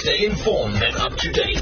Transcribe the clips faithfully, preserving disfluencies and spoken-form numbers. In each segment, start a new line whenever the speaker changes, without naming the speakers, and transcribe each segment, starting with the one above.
Stay informed and up to date.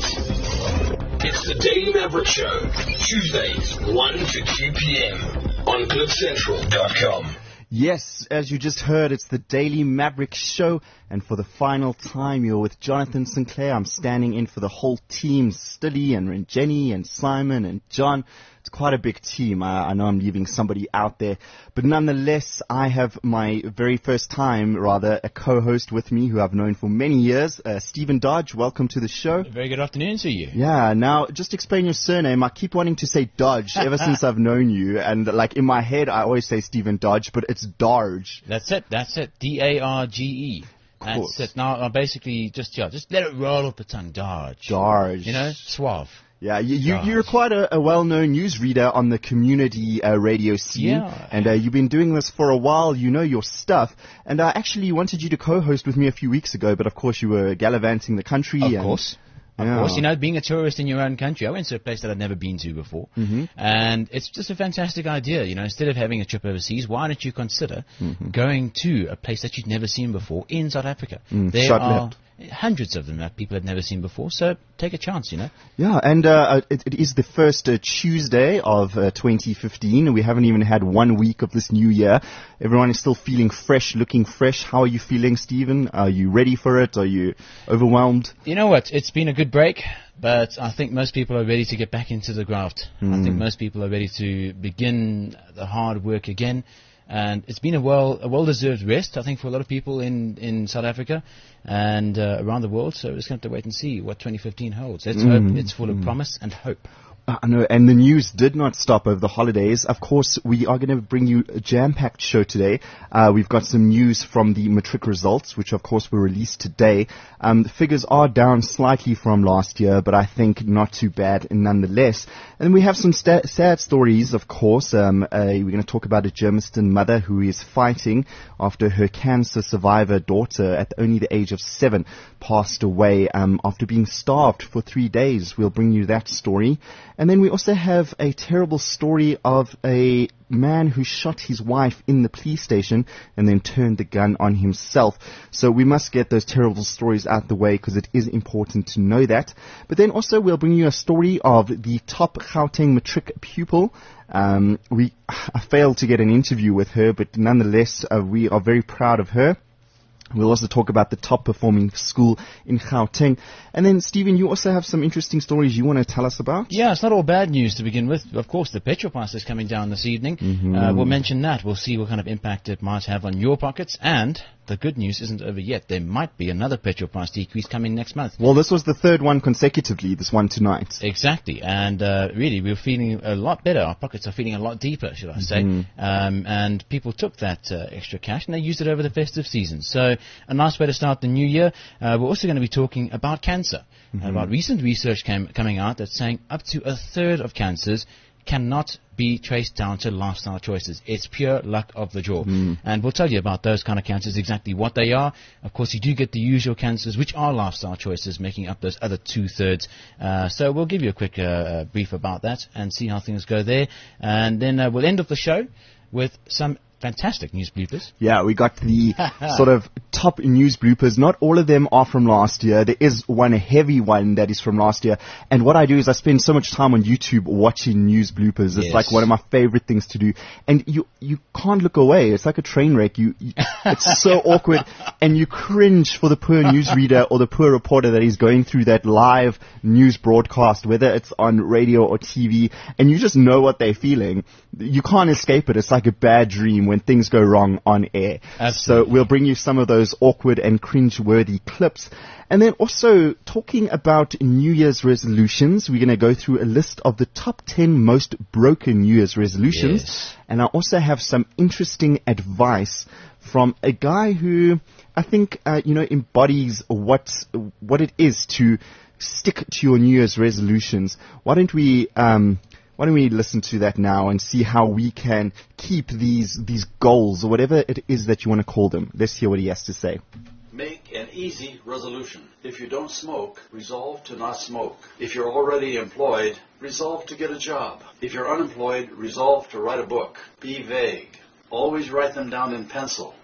It's the Daily Maverick Show, Tuesdays, one to two p.m. on cliff central dot com.
Yes, as you just heard, it's the Daily Maverick Show, and for the final time, you're with Jonathan Sinclair. I'm standing in for the whole team, Stilly and Jenny and Simon and John. It's quite a big team. I, I know I'm leaving somebody out there, but nonetheless, I have my very first time, rather, a co-host with me who I've known for many years, uh, Stephen Dodge. Welcome to the show.
Very good afternoon to you.
Yeah, now, just explain your surname. I keep wanting to say Dodge ever since I've known you, and like in my head, I always say Stephen Dodge, but it's Darge.
That's it. That's it. D A R G E. That's it. Now, uh, basically, just yeah, just let it roll off the tongue. Darge.
Darge.
You know, suave.
Yeah, you, you, you're quite a, a well-known newsreader on the community uh, radio scene,
yeah.
and uh, you've been doing this for a while. You know your stuff, and I actually wanted you to co-host with me a few weeks ago, but of course you were gallivanting the country.
Of
and,
course. Of
yeah.
course, you know, being a tourist in your own country, I went to a place that I'd never been to before,
mm-hmm.
and it's just a fantastic idea. You know, instead of having a trip overseas, why don't you consider mm-hmm. going to a place that you'd never seen before in South Africa?
Mm,
there
short
are
left.
hundreds of them that people had never seen before, so take a chance, you know.
Yeah, and uh, it, it is the first uh, Tuesday of uh, twenty fifteen. We haven't even had one week of this new year. Everyone is still feeling fresh, looking fresh. How are you feeling, Stephen? Are you ready for it? Are you overwhelmed?
You know what? It's been a good break, but I think most people are ready to get back into the graft. Mm. I think most people are ready to begin the hard work again. And it's been a well a well-deserved rest, I think, for a lot of people in, in South Africa and uh, around the world. So we're just going to have to wait and see what twenty fifteen holds. Let's mm. hope it's full of promise and hope.
I know, and the news did not stop over the holidays. Of course, we are going to bring you a jam-packed show today. Uh, we've got some news from the matric results, which of course were released today. Um, the figures are down slightly from last year, but I think not too bad nonetheless. And then we have some sta- sad stories, of course. Um, uh, we're going to talk about a Germiston mother who is fighting after her cancer survivor daughter at only the age of seven passed away um, after being starved for three days. We'll bring you that story. And then we also have a terrible story of a man who shot his wife in the police station and then turned the gun on himself. So we must get those terrible stories out the way because it is important to know that. But then also we'll bring you a story of the top Gauteng matric pupil. Um, we I failed to get an interview with her, but nonetheless uh, we are very proud of her. We'll also talk about the top performing school in Gauteng. And then, Stephen, you also have some interesting stories you want to tell us about?
Yeah, it's not all bad news to begin with. Of course, the petrol price is coming down this evening. Mm-hmm. Uh, we'll mention that. We'll see what kind of impact it might have on your pockets. And the good news isn't over yet. There might be another petrol price decrease coming next month.
Well, this was the third one consecutively, this one tonight.
Exactly. And uh, really, we're feeling a lot better. Our pockets are feeling a lot deeper, should I say. Mm-hmm. Um, and people took that uh, extra cash and they used it over the festive season. So a nice way to start the new year. Uh, we're also going to be talking about cancer. Mm-hmm. About recent research came, coming out that's saying up to a third of cancers cannot be traced down to lifestyle choices. It's pure luck of the draw. Mm. And we'll tell you about those kind of cancers, exactly what they are. Of course, you do get the usual cancers, which are lifestyle choices, making up those other two-thirds. Uh, so we'll give you a quick uh, brief about that and see how things go there. And then uh, we'll end off the show with some fantastic news bloopers.
Yeah, we got the sort of top news bloopers. Not all of them are from last year. There is one heavy one that is from last year. And what I do is I spend so much time on YouTube watching news bloopers. It's yes. like one of my favorite things to do. And you you can't look away. It's like a train wreck. You, you It's so awkward. And you cringe for the poor newsreader or the poor reporter that is going through that live news broadcast, whether it's on radio or T V. And you just know what they're feeling. You can't escape it. It's like a bad dream when things go wrong on air.
Absolutely.
So we'll bring you some of those awkward and cringe-worthy clips. And then also talking about New Year's resolutions, we're going to go through a list of the top ten most broken New Year's resolutions.
Yes.
And I also have some interesting advice from a guy who I think, uh, you know, embodies what, what it is to stick to your New Year's resolutions. Why don't we, um, Why don't we listen to that now and see how we can keep these these goals or whatever it is that you want to call them. Let's hear what he has to say.
Make an easy resolution. If you don't smoke, resolve to not smoke. If you're already employed, resolve to get a job. If you're unemployed, resolve to write a book. Be vague. Always write them down in pencil.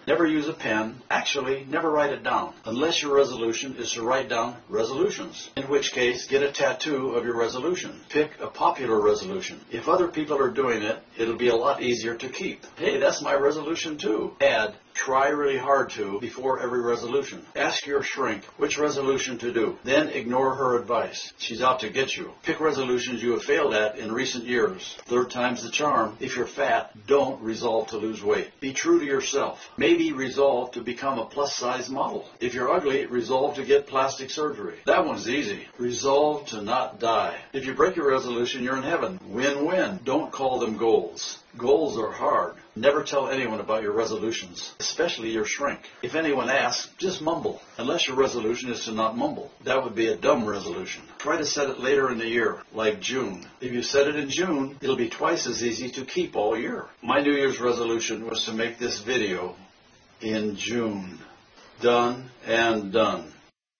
Never use a pen. Actually, never write it down, unless your resolution is to write down resolutions, in which case, get a tattoo of your resolution. Pick a popular resolution. If other people are doing it, it'll be a lot easier to keep. Hey, that's my resolution too. Add, try really hard to before every resolution. Ask your shrink which resolution to do. Then ignore her advice. She's out to get you. Pick resolutions you have failed at in recent years. Third time's the charm. If you're fat, don't resolve to lose weight. Be true to yourself. Maybe resolve to become a plus-size model. If you're ugly, resolve to get plastic surgery. That one's easy. Resolve to not die. If you break your resolution, you're in heaven. Win-win. Don't call them goals. Goals are hard. Never tell anyone about your resolutions, especially your shrink. If anyone asks, just mumble, unless your resolution is to not mumble. That would be a dumb resolution. Try to set it later in the year, like June. If you set it in June, it'll be twice as easy to keep all year. My New Year's resolution was to make this video in June. Done and done.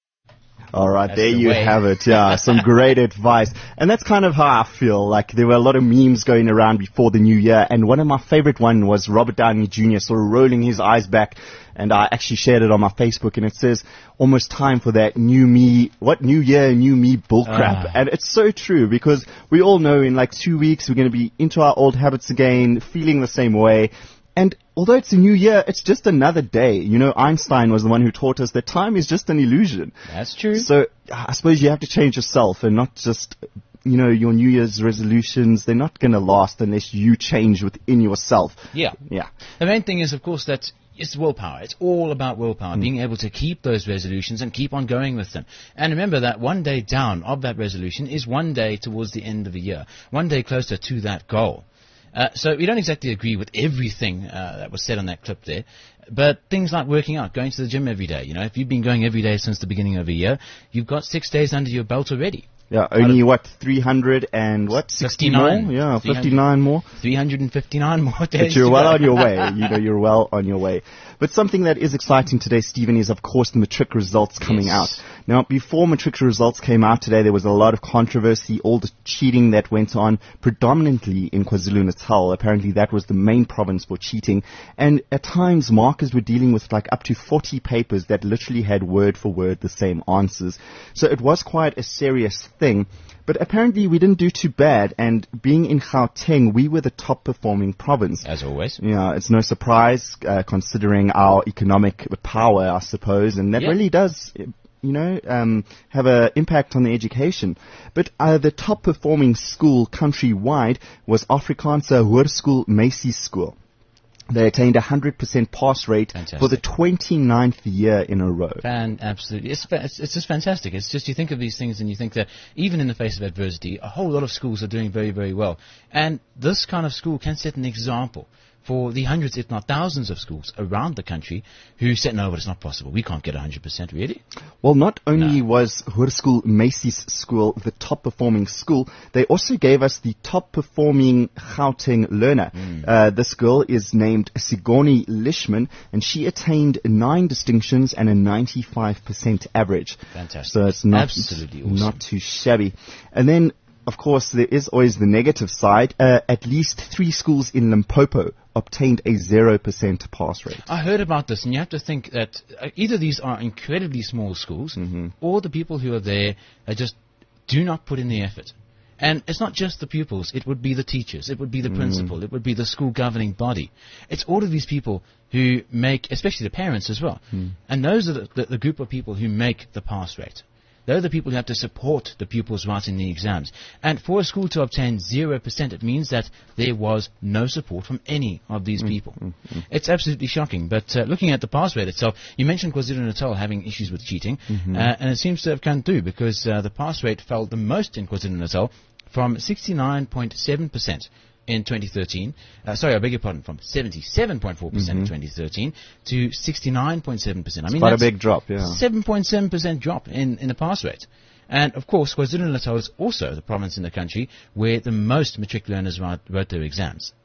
All right,
That's
there
the
you
way.
have it. Yeah, some great advice. And that's kind of how I feel. Like, there were a lot of memes going around before the new year, and one of my favorite one was Robert Downey Junior sort of rolling his eyes back, and I actually shared it on my Facebook, and it says, almost time for that new me, what, new year, new me bullcrap.
Ah.
And it's so true, because we all know in like two weeks we're going to be into our old habits again, feeling the same way. And although it's a new year, it's just another day. You know, Einstein was the one who taught us that time is just an illusion.
That's true.
So I suppose you have to change yourself and not just, you know, your New Year's resolutions. They're not going to last unless you change within yourself.
Yeah.
Yeah.
The main thing is, of course, that it's willpower. It's all about willpower, mm. being able to keep those resolutions and keep on going with them. And remember that one day down of that resolution is one day towards the end of the year, one day closer to that goal. Uh, so we don't exactly agree with everything uh, that was said on that clip there, but things like working out, going to the gym every day. You know, if you've been going every day since the beginning of the year, you've got six days under your belt already.
Yeah, only what, three hundred and what, sixty
fifty-nine
more? Yeah, fifty-nine more.
three hundred fifty-nine more days.
But you're
to
well
go.
on your way. You know, you're well on your way. But something that is exciting today, Stephen, is of course the matric results coming
Yes.
out. Now, before matric results came out today, there was a lot of controversy, all the cheating that went on, predominantly in KwaZulu-Natal. Apparently that was the main province for cheating. And at times, markers were dealing with like up to forty papers that literally had word for word the same answers. So it was quite a serious thing. But apparently we didn't do too bad, and being in Gauteng, we were the top performing province.
As always.
Yeah, it's no surprise, uh, considering our economic power, I suppose, and that
Yeah.
really does, you know, um, have an impact on the education. But uh, the top performing school countrywide was Afrikaanse Hoërskool Macy School. They attained a one hundred percent pass rate
Fantastic.
for the twenty-ninth year in a row.
Fan, absolutely. It's, fa- it's, it's just fantastic. It's just, you think of these things and you think that even in the face of adversity, a whole lot of schools are doing very, very well. And this kind of school can set an example for the hundreds, if not thousands of schools around the country who said, no, but it's not possible. We can't get one hundred percent, really.
Well, not only
No.
was Hoërskool Macy's school the top performing school, they also gave us the top performing Gauteng learner.
Mm.
Uh, this girl is named Sigoni Lishman, and she attained nine distinctions and a ninety-five percent average.
Fantastic.
So it's not,
Absolutely awesome.
not too shabby. And then, of course, there is always the negative side. Uh, at least three schools in Limpopo obtained a zero percent pass rate.
I heard about this, and you have to think that uh, either these are incredibly small schools,
Mm-hmm.
or the people who are there uh, just do not put in the effort. And it's not just the pupils, it would be the teachers, it would be the principal, it would be the school governing body. It's all of these people who make, especially the parents as well.
Mm.
And those are the, the, the group of people who make the pass rate. They're the people who have to support the pupils writing the exams. And for a school to obtain zero percent, it means that there was no support from any of these people.
mm, mm.
It's absolutely shocking. But uh, looking at the pass rate itself, you mentioned KwaZulu-Natal having issues with cheating,
Mm-hmm.
uh, and it seems to have come through because uh, the pass rate fell the most in KwaZulu-Natal from sixty-nine point seven percent in twenty thirteen, uh, sorry, I beg your pardon, from seventy-seven point four percent
Mhm.
in twenty thirteen to sixty-nine point seven percent. I mean,
Quite a
that's
big drop, yeah.
seven point seven percent drop in, in the pass rate. And, of course, KwaZulu-Natal is also the province in the country where the most matric learners wrote, wrote their exams.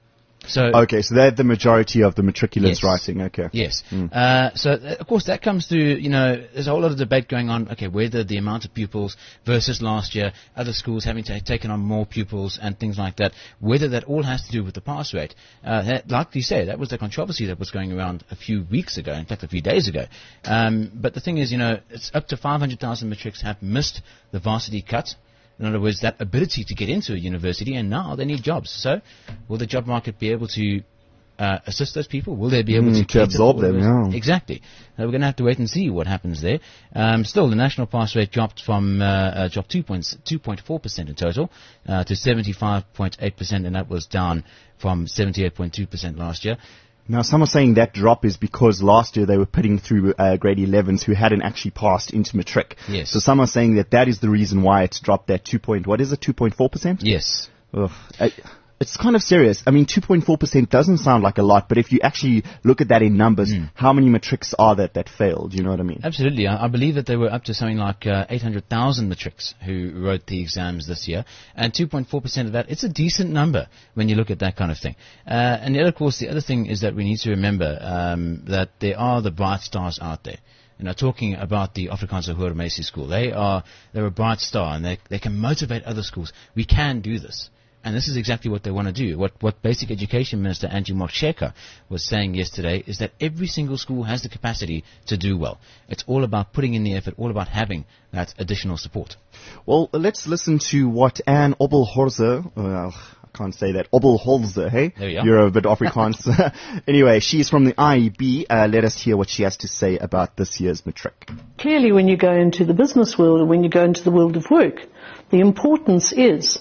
So
okay, so they're the majority of the matriculants
Yes.
writing. Okay.
Yes. Uh, so, uh, of course, that comes to, you know, there's a whole lot of debate going on, okay, whether the amount of pupils versus last year, other schools having to taken on more pupils and things like that, whether that all has to do with the pass rate. Uh, that, like you say, that was the controversy that was going around a few weeks ago, in fact, a few days ago. Um, but the thing is, you know, it's up to five hundred thousand matrics have missed the varsity cut. In other words, that ability to get into a university, and now they need jobs. So, will the job market be able to uh, assist those people? Will they be able
Mm,
to,
to
cater
absorb
for all
them,
those?
yeah.
Exactly. Uh, we're going to have to wait and see what happens there. Um, still, the national pass rate dropped from uh, uh, dropped two point four percent in total uh, to seventy-five point eight percent, and that was down from seventy-eight point two percent last year.
Now, some are saying that drop is because last year they were putting through uh, grade elevens who hadn't actually passed into matric.
Yes.
So some are saying that that is the reason why it's dropped that two point, what is it, two point four percent?
Yes.
Ugh. I, it's kind of serious. I mean, two point four percent doesn't sound like a lot, but if you actually look at that in numbers, how many matrics are that that failed? You know what I mean?
Absolutely. I, I believe that they were up to something like uh, eight hundred thousand matrics who wrote the exams this year. And two point four percent of that, it's a decent number when you look at that kind of thing. Uh, and the other, of course, the other thing is that we need to remember um, that there are the bright stars out there. You know, talking about the Afrikaanse Hoërmeisie School, they are, they're a bright star and they, they can motivate other schools. We can do this. And this is exactly what they want to do. What, what Basic Education Minister Angie Motshekga was saying yesterday is that every single school has the capacity to do well. It's all about putting in the effort, all about having that additional support.
Well, let's listen to what Anne Obelhorze, well, I can't say that, Obelholze, hey?
There we are.
You're a bit Afrikaans. Anyway, she's from the I E B. Uh, let us hear what she has to say about this year's matric.
Clearly, when you go into the business world or when you go into the world of work, the importance is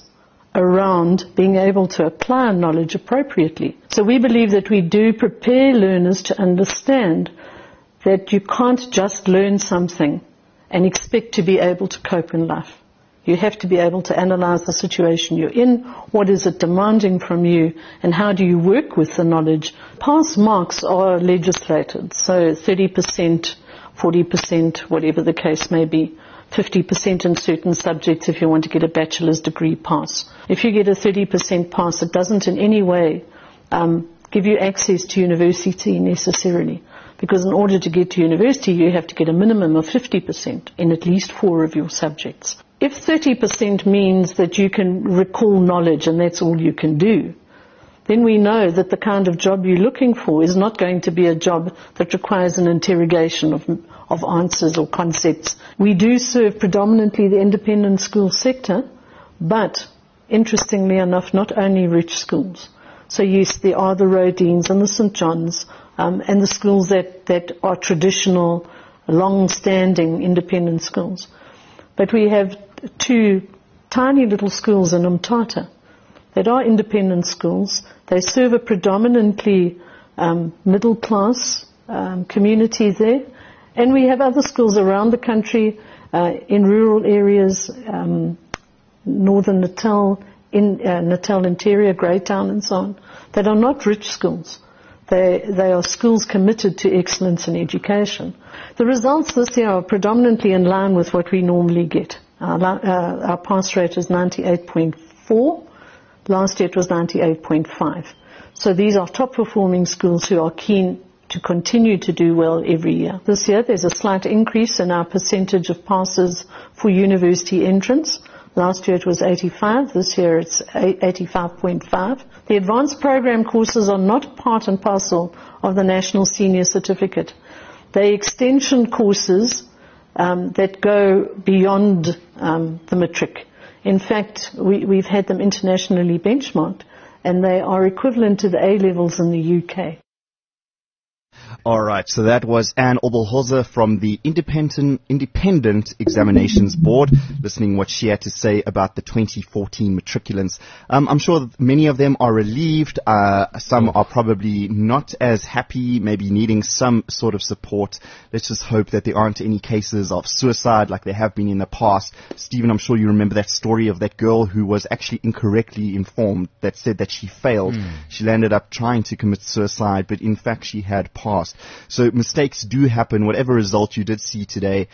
around being able to apply knowledge appropriately. So we believe that we do prepare learners to understand that you can't just learn something and expect to be able to cope in life. You have to be able to analyze the situation you're in, what is it demanding from you, and how do you work with the knowledge. Pass marks are legislated, so thirty percent, forty percent, whatever the case may be. fifty percent in certain subjects if you want to get a bachelor's degree pass. If you get a thirty percent pass, it doesn't in any way um, give you access to university necessarily. Because in order to get to university, you have to get a minimum of fifty percent in at least four of your subjects. If thirty percent means that you can recall knowledge and that's all you can do, then we know that the kind of job you're looking for is not going to be a job that requires an interrogation of, of answers or concepts. We do serve predominantly the independent school sector, but interestingly enough, not only rich schools. So yes, there are the Rodines and the Saint John's um, and the schools that, that are traditional, long-standing independent schools. But we have two tiny little schools in Umtata that are independent schools. They serve a predominantly um, middle-class um, community there. And we have other schools around the country, uh, in rural areas, um, northern Natal, in uh, Natal Interior, Greytown and so on, that are not rich schools. They, they are schools committed to excellence in education. The results this year are predominantly in line with what we normally get. Our, uh, our pass rate is ninety-eight point four. Last year it was ninety-eight point five. So these are top performing schools who are keen to continue to do well every year. This year there's a slight increase in our percentage of passes for university entrance. Last year it was eighty-five, this year it's eighty-five point five. The advanced program courses are not part and parcel of the National Senior Certificate. They're extension courses um, that go beyond um, the matric. In fact, we, we've had them internationally benchmarked, and they are equivalent to the A-levels in the U K.
All right, so that was Anne Obelhorze from the Independent Independent Examinations Board, listening what she had to say about the twenty fourteen matriculants. Um, I'm sure that many of them are relieved. Uh, some are probably not as happy, maybe needing some sort of support. Let's just hope that there aren't any cases of suicide like there have been in the past. Stephen, I'm sure you remember that story of that girl who was actually incorrectly informed that said that she failed. Mm. She landed up trying to commit suicide, but in fact she had passed. So mistakes do happen. Whatever result you did see today,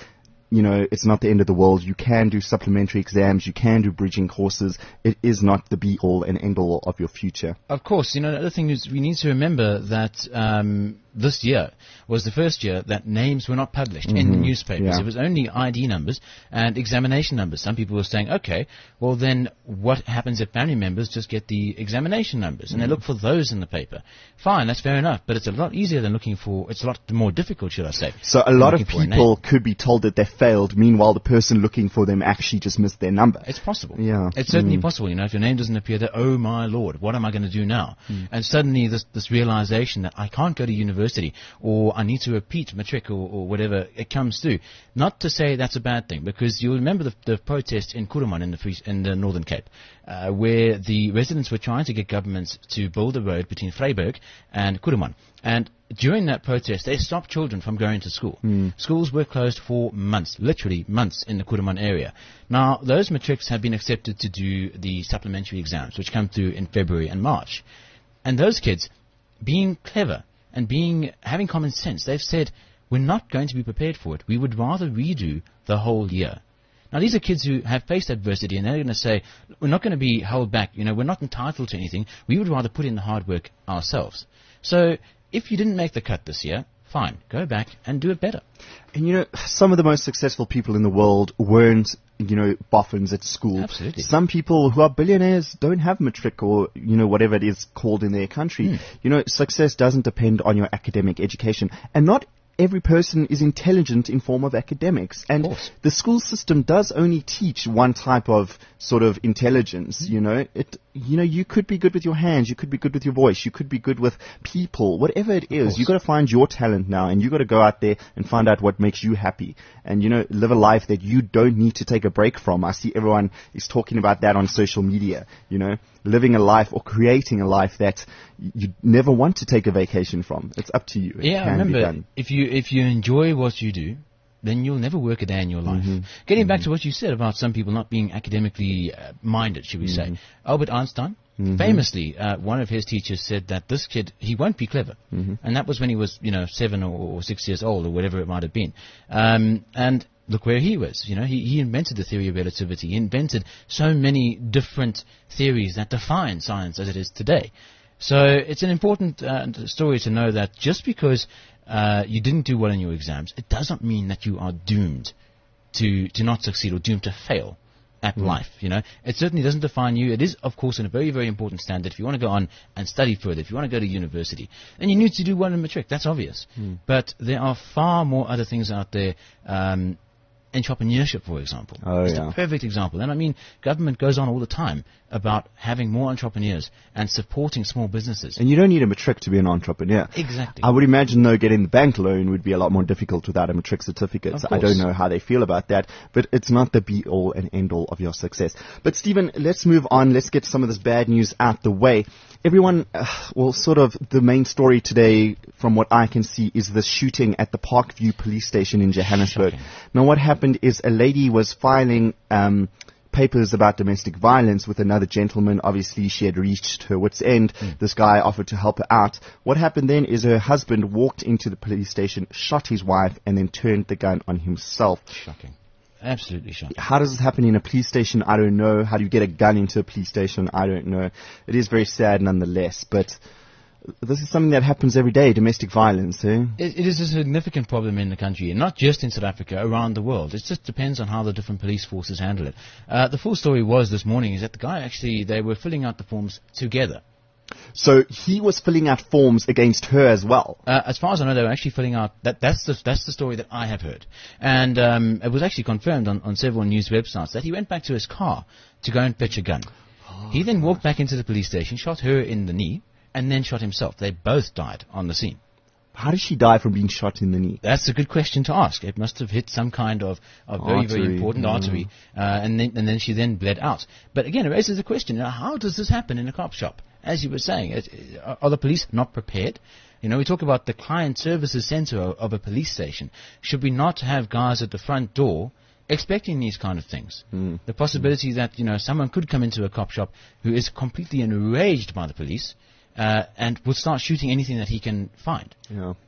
you know, it's not the end of the world. You can do supplementary exams. You can do bridging courses. It is not the be-all and end-all of your future.
Of course. You know, the other thing is we need to remember that um, this year was the first year that names were not published mm-hmm. in the newspapers.
Yeah.
It was only I D numbers and examination numbers. Some people were saying, okay, well then what happens if family members just get the examination numbers? And mm-hmm. they look for those in the paper. Fine, that's fair enough. But it's a lot easier than looking for, it's a lot more difficult, should I say.
So a lot of people could be told that they failed. Meanwhile, the person looking for them actually just missed their number.
It's possible.
Yeah.
It's certainly
mm.
possible. You know, if your name doesn't appear there, oh my Lord, what am I going to do now?
Mm.
And suddenly this, this realization that I can't go to university or I need to repeat matric or, or whatever, it comes through. Not to say that's a bad thing, because you'll remember the, the protest in Kuruman in the, Free, in the Northern Cape, uh, where the residents were trying to get governments to build a road between Vryburg and Kuruman. And during that protest, they stopped children from going to school.
Mm.
Schools were closed for months, literally months, in the Kuruman area. Now, those matrics have been accepted to do the supplementary exams, which come through in February and March. And those kids, being clever and being having common sense, they've said, we're not going to be prepared for it. We would rather redo the whole year. Now, these are kids who have faced adversity, and they're going to say, we're not going to be held back. You know, we're not entitled to anything. We would rather put in the hard work ourselves. So if you didn't make the cut this year, fine, go back and do it better.
And you know, some of the most successful people in the world weren't, you know, boffins at school.
Absolutely.
Some people who are billionaires don't have matric or, you know, whatever it is called in their country.
Mm.
You know, success doesn't depend on your academic education. And not every person is intelligent in form of academics. And the school system does only teach one type of sort of intelligence, mm. you know. It, you know, you could be good with your hands, you could be good with your voice, you could be good with people, whatever it is. You've got to find your talent now, and you've got to go out there and find out what makes you happy. And, you know, live a life that you don't need to take a break from. I see everyone is talking about that on social media, you know, living a life or creating a life that you never want to take a vacation from. It's up to you. It
yeah,
can
remember,
be done.
if you if you enjoy what you do, then you'll never work a day in your life.
Mm-hmm.
Getting
mm-hmm.
back to what you said about some people not being academically uh, minded, should we
mm-hmm.
say. Albert Einstein, mm-hmm. famously, uh, one of his teachers said that this kid, he won't be clever.
Mm-hmm.
And that was when he was, you know, seven or, or six years old or whatever it might have been. Um, and look where he was. You know, he, he invented the theory of relativity. He invented so many different theories that define science as it is today. So it's an important uh, story to know that just because uh, you didn't do well in your exams, it doesn't mean that you are doomed to, to not succeed or doomed to fail at mm. life. You know, it certainly doesn't define you. It is, of course, a very, very important standard. If you want to go on and study further, if you want to go to university, then you need to do well in matric. That's obvious. Mm. But there are far more other things out there. Um, Entrepreneurship, for example.
Oh,
it's
yeah.
a perfect example. And I mean, government goes on all the time about having more entrepreneurs and supporting small businesses.
And you don't need a matric to be an entrepreneur.
Exactly.
I would imagine, though, getting the bank loan would be a lot more difficult without a matric certificate. So I don't know how they feel about that, but it's not the be-all and end-all of your success. But, Stephen, let's move on. Let's get some of this bad news out the way. Everyone, uh, well, sort of the main story today, from what I can see, is the shooting at the Parkview police station in Johannesburg.
Shocking.
Now, what happened is a lady was filing um, papers about domestic violence with another gentleman. Obviously, she had reached her wit's end. Mm. This guy offered to help her out. What happened then is her husband walked into the police station, shot his wife, and then turned the gun on himself.
Shocking. Absolutely shocking.
How does this happen in a police station? I don't know. How do you get a gun into a police station? I don't know. It is very sad nonetheless, but this is something that happens every day, domestic violence, eh?
It, it is a significant problem in the country, and not just in South Africa, around the world. It just depends on how the different police forces handle it. Uh, the full story was this morning is that the guy actually, they were filling out the forms together.
So he was filling out forms against her as well.
Uh, as far as I know, they were actually filling out. That, that's the that's the story that I have heard, and um, it was actually confirmed on, on several news websites that he went back to his car to go and fetch a gun. Oh, he then walked back into the police station, shot her in the knee, and then shot himself. They both died on the scene.
How did she die from being shot in the knee?
That's a good question to ask. It must have hit some kind of, of very,
artery.
very important
mm.
artery, uh, and then and then she then bled out. But again, it raises the question: you know, how does this happen in a cop shop? As you were saying, it, are the police not prepared? You know, we talk about the client services center of, of a police station. Should we not have guys at the front door expecting these kind of things?
Mm.
The possibility mm. that, you know, someone could come into a cop shop who is completely enraged by the police uh, and would start shooting anything that he can find.
Yeah.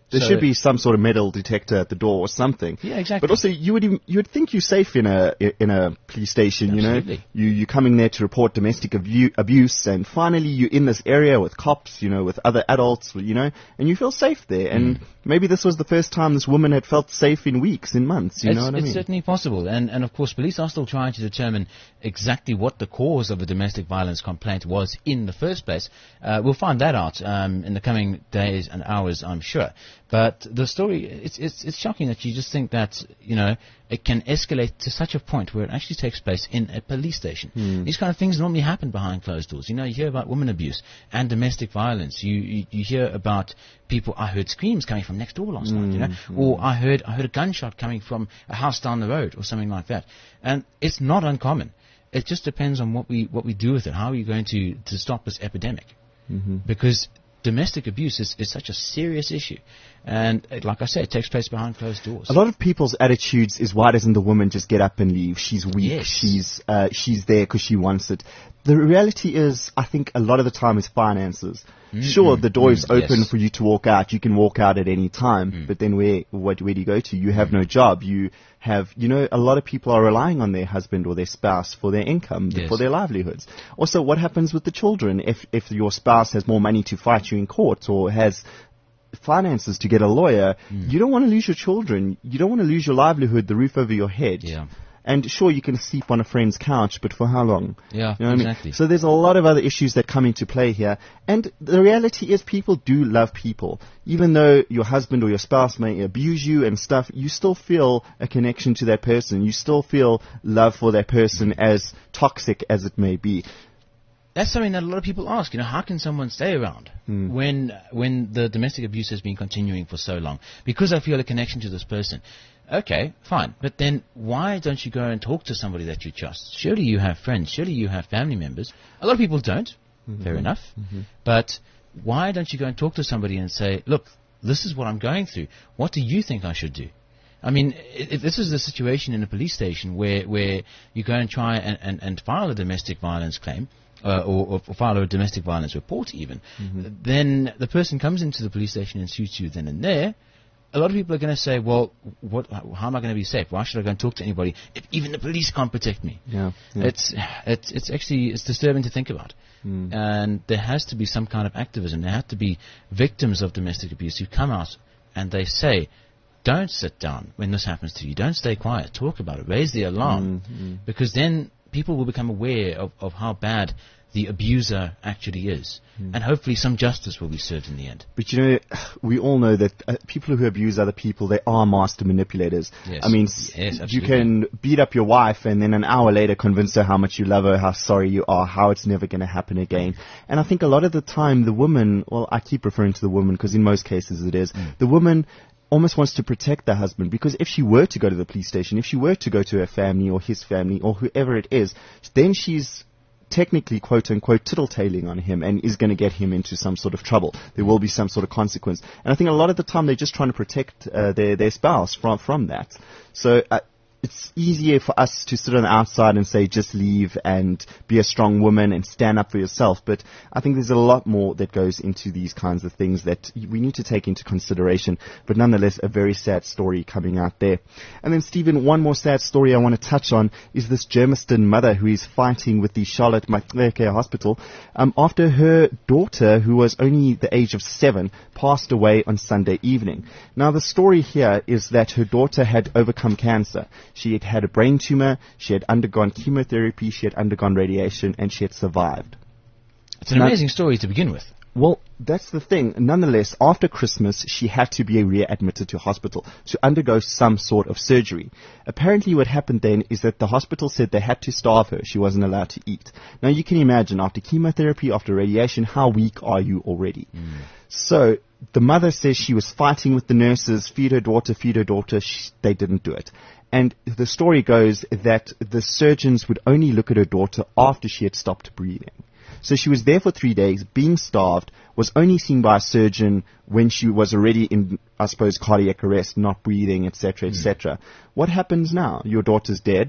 There
So-
should be some sort of metal detector at the door or something.
Yeah, exactly.
But also, you would even, you would think you're safe in a in a police station. You know,
Absolutely.
you you're coming there to report domestic abu- abuse, and finally you're in this area with cops, you know, with other adults, you know, and you feel safe there. And
Mm.
maybe this was the first time this woman had felt safe in weeks, in months. You
it's
know what I
it's
mean?
certainly possible. And, and of course, police are still trying to determine exactly what the cause of a domestic violence complaint was in the first place. Uh, we'll find that out um, in the coming days and hours, I'm sure. But the story, it's, it's, it's shocking that you just think that, you know, it can escalate to such a point where it actually takes place in a police station.
Hmm.
These kind of things normally happen behind closed doors. You know, you hear about women abuse and domestic violence. You, you, you hear about people, I heard screams coming from next door last night, you know,
Hmm.
or I heard, I heard a gunshot coming from a house down the road or something like that. And it's not uncommon. It just depends on what we, what we do with it. How are we going to, to stop this epidemic?
Mm-hmm.
Because domestic abuse is, is such a serious issue. And uh, like I said, it takes place behind closed doors.
A lot of people's attitudes is, why doesn't the woman just get up and leave? She's weak.
Yes.
She's uh, she's there because she wants it. The reality is, I think a lot of the time is finances. Sure, the door is
mm,
open
yes.
for you to walk out. You can walk out at any time.
Mm.
But then where what, where do you go to? You have no job. You have, you know, a lot of people are relying on their husband or their spouse for their income,
Yes.
for their livelihoods. Also, what happens with the children? If if your spouse has more money to fight you in court or has finances to get a lawyer,
Mm.
you don't want to lose your children. You don't want to lose your livelihood, the roof over your head.
Yeah.
And sure, you can sleep on a friend's couch, but for how long?
Yeah,
You know what I mean?
exactly.
So there's a lot of other issues that come into play here. And the reality is, people do love people. Even though your husband or your spouse may abuse you and stuff, you still feel a connection to that person. You still feel love for that person, as toxic as it may be.
That's something that a lot of people ask. You know, how can someone stay around
Hmm.
when when the domestic abuse has been continuing for so long? Because I feel a connection to this person. Okay, fine. But then why don't you go and talk to somebody that you trust? Surely you have friends. Surely you have family members. A lot of people don't. Fair enough. But why don't you go and talk to somebody and say, look, this is what I'm going through. What do you think I should do? I mean, if if this is the situation in a police station where, where you go and try and, and, and file a domestic violence claim, uh, or, or file a domestic violence report even, then the person comes into the police station and shoots you then and there. A lot of people are going to say, well, what, how am I going to be safe? Why should I go and talk to anybody if even the police can't protect me?
Yeah. yeah.
It's, it's, it's actually, it's disturbing to think about.
Mm.
And there has to be some kind of activism. There have to be victims of domestic abuse who come out and they say, don't sit down when this happens to you. Don't stay quiet. Talk about it. Raise the alarm.
Mm, mm.
Because then people will become aware of, of how bad the abuser actually is.
Mm.
And hopefully some justice will be served in the end.
But you know, we all know that uh, people who abuse other people, they are master manipulators.
Yes.
I mean, s-
Yes,
you
absolutely.
can beat up your wife and then an hour later convince her how much you love her, how sorry you are, how it's never going to happen again. And I think a lot of the time the woman, well, I keep referring to the woman because in most cases it is,
Mm.
the woman almost wants to protect the husband, because if she were to go to the police station, if she were to go to her family or his family or whoever it is, then she's technically, quote unquote, tittle-tailing on him and is going to get him into some sort of trouble. There will be some sort of consequence. And I think a lot of the time they're just trying to protect uh, their, their spouse from, from that. So uh, it's easier for us to sit on the outside and say, just leave and be a strong woman and stand up for yourself. But I think there's a lot more that goes into these kinds of things that we need to take into consideration. But nonetheless, a very sad story coming out there. And then, Stephen, one more sad story I want to touch on is this Germiston mother who is fighting with the Charlotte Maclear Hospital um, after her daughter, who was only the age of seven, passed away on Sunday evening. Now, the story here is that her daughter had overcome cancer. She had had a brain tumor, she had undergone chemotherapy, she had undergone radiation, and she had survived.
It's an
Now-
amazing story to begin with.
Well, that's the thing. Nonetheless, after Christmas, she had to be readmitted to hospital to undergo some sort of surgery. Apparently what happened then is that the hospital said they had to starve her. She wasn't allowed to eat. Now, you can imagine, after chemotherapy, after radiation, how weak are you already? So, the mother says she was fighting with the nurses, feed her daughter, feed her daughter. Sh- they didn't do it. And the story goes that the surgeons would only look at her daughter after she had stopped breathing. So she was there for three days, being starved, was only seen by a surgeon when she was already in, I suppose, cardiac arrest, not breathing, et cetera, et cetera. What happens now? Your daughter's dead.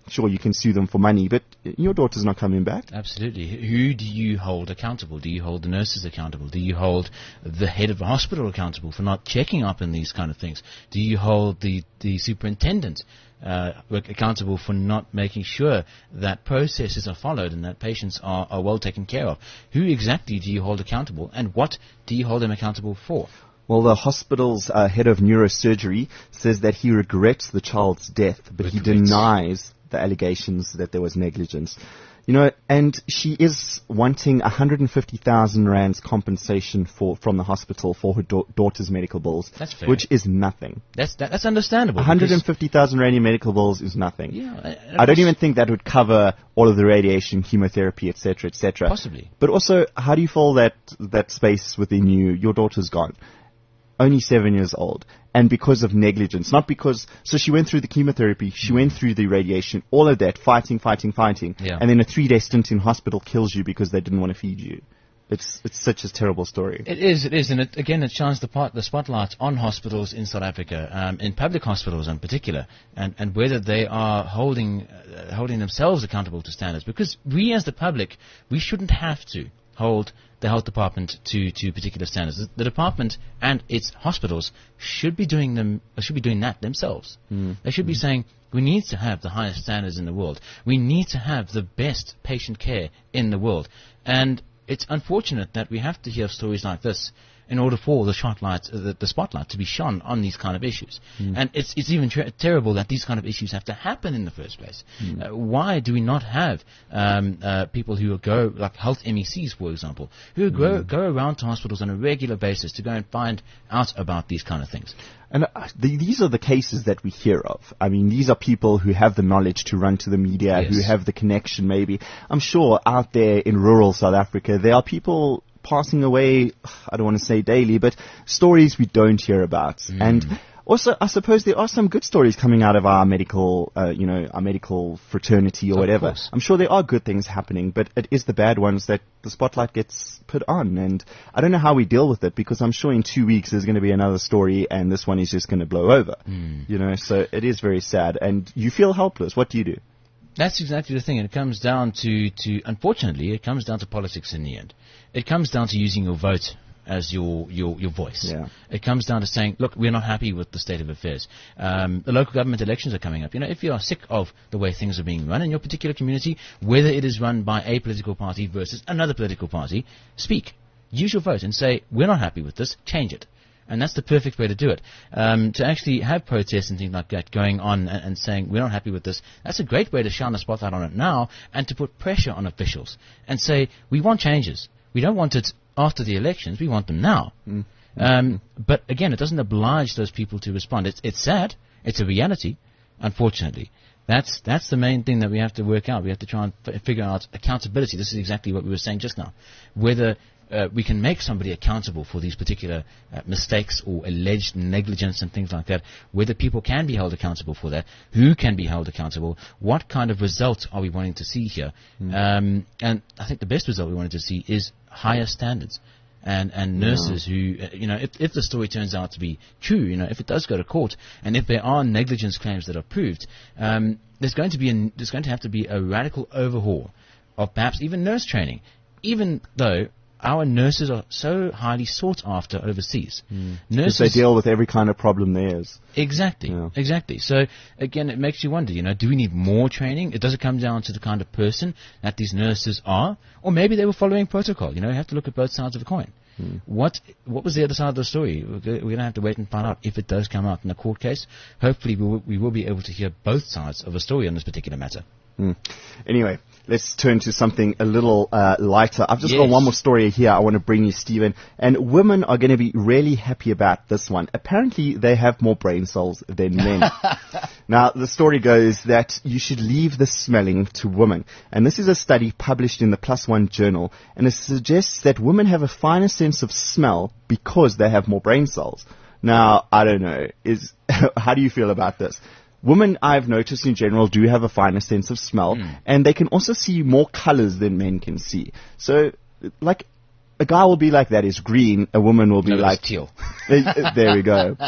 sure, you can sue them for money, but your daughter's not coming back.
Absolutely. Who do you hold accountable? Do you hold the nurses accountable? Do you hold the head of the hospital accountable for not checking up on these kind of things? Do you hold the, the superintendent uh, accountable for not making sure that processes are followed and that patients are, are well taken care of? Who exactly do you hold accountable, and what do you hold them accountable for?
Well, the hospital's uh, head of neurosurgery says that he regrets the child's death, but
Regrets.
he denies the allegations that there was negligence. You know, and she is wanting one hundred fifty thousand rands compensation for from the hospital for her da- daughter's medical bills,
That's fair.
which is nothing.
That's that, that's understandable.
one hundred fifty thousand rand in medical bills is nothing.
Yeah,
I don't even think that would cover all of the radiation, chemotherapy, et cetera, et cetera.
Possibly.
But also, how do you fill that that space within you? Your daughter's gone. Only seven years old, and because of negligence, not because, so she went through the chemotherapy, she went through the radiation, all of that, fighting, fighting, fighting,
Yeah.
and then a three-day stint in hospital kills you because they didn't want to feed you. It's it's such a terrible story.
It is, it is, and it, again, it shines the, part, the spotlight on hospitals in South Africa, um, in public hospitals in particular, and, and whether they are holding uh, holding themselves accountable to standards. Because we, as the public, we shouldn't have to hold the health department to, to particular standards. The, the department and its hospitals should be doing them uh, should be doing that themselves. Mm. They should mm. be saying, we need to have the highest standards in the world. We need to have the best patient care in the world. And it's unfortunate that we have to hear stories like this in order for the spotlight, uh, the, the spotlight to be shone on these kind of issues. Mm. And it's it's even ter- terrible that these kind of issues have to happen in the first place. Mm. Uh, why do we not have um, uh, people who go, like health M E Cs, for example, who mm. go, go around to hospitals on a regular basis to go and find out about these kind of things?
And uh, the, these are the cases that we hear of. I mean, these are people who have the knowledge to run to the media,
Yes.
who have the connection maybe. I'm sure out there in rural South Africa, there are people passing away, I don't want to say daily, but stories we don't hear about. Mm. And also, I suppose there are some good stories coming out of our medical, uh, you know, our medical fraternity or
Of
whatever.
course.
I'm sure there are good things happening, but it is the bad ones that the spotlight gets put on. And I don't know how we deal with it, because I'm sure in two weeks there's going to be another story and this one is just going to blow over. Mm. You know, so it is very sad. And you feel helpless. What do you do?
That's exactly the thing. And it comes down to, to, unfortunately, it comes down to politics in the end. It comes down to using your vote as your, your, your voice.
Yeah.
It comes down to saying, look, we're not happy with the state of affairs. Um, the local government elections are coming up. You know, if you are sick of the way things are being run in your particular community, whether it is run by a political party versus another political party, speak. Use your vote and say, we're not happy with this, change it. And that's the perfect way to do it. Um, to actually have protests and things like that going on and, and saying, we're not happy with this, that's a great way to shine a spotlight on it now and to put pressure on officials and say, we want changes. We don't want it after the elections. We want them now. Mm. Um, but again, it doesn't oblige those people to respond. It's, it's sad. It's a reality, unfortunately. That's that's the main thing that we have to work out. We have to try and f- figure out accountability. This is exactly what we were saying just now. Whether uh, we can make somebody accountable for these particular uh, mistakes or alleged negligence and things like that. Whether people can be held accountable for that. Who can be held accountable? What kind of result are we wanting to see here? Mm. Um, and I think the best result we wanted to see is higher standards. And, and nurses yeah. who, uh, you know, if, if the story turns out to be true, you know, if it does go to court, and if there are negligence claims that are proved, um, there's going to be a, there's going to have to be a radical overhaul of perhaps even nurse training, even though our nurses are so highly sought after overseas.
Mm. Nurses, they deal with every kind of problem there is.
Exactly, yeah. exactly. So again, it makes you wonder, you know, do we need more training? It does it come down to the kind of person that these nurses are, or maybe they were following protocol. You know, you have to look at both sides of the coin. Mm. What what was the other side of the story? We're going to have to wait and find out if it does come out in a court case. Hopefully, we will, we will be able to hear both sides of a story on this particular matter.
Mm. Anyway, let's turn to something a little uh, lighter. I've just
yes.
got one more story here I want to bring you, Stephen. And women are going to be really happy about this one. Apparently, they have more brain cells than men. Now, the story goes that you should leave the smelling to women. And this is a study published in the Plus One journal. And it suggests that women have a finer sense of smell because they have more brain cells. Now, I don't know. Is how do you feel about this? Women, I've noticed in general, do have a finer sense of smell, mm. and they can also see more colors than men can see. So, like, a guy will be like, that is green, a woman will be
no,
like...
teal.
There we go.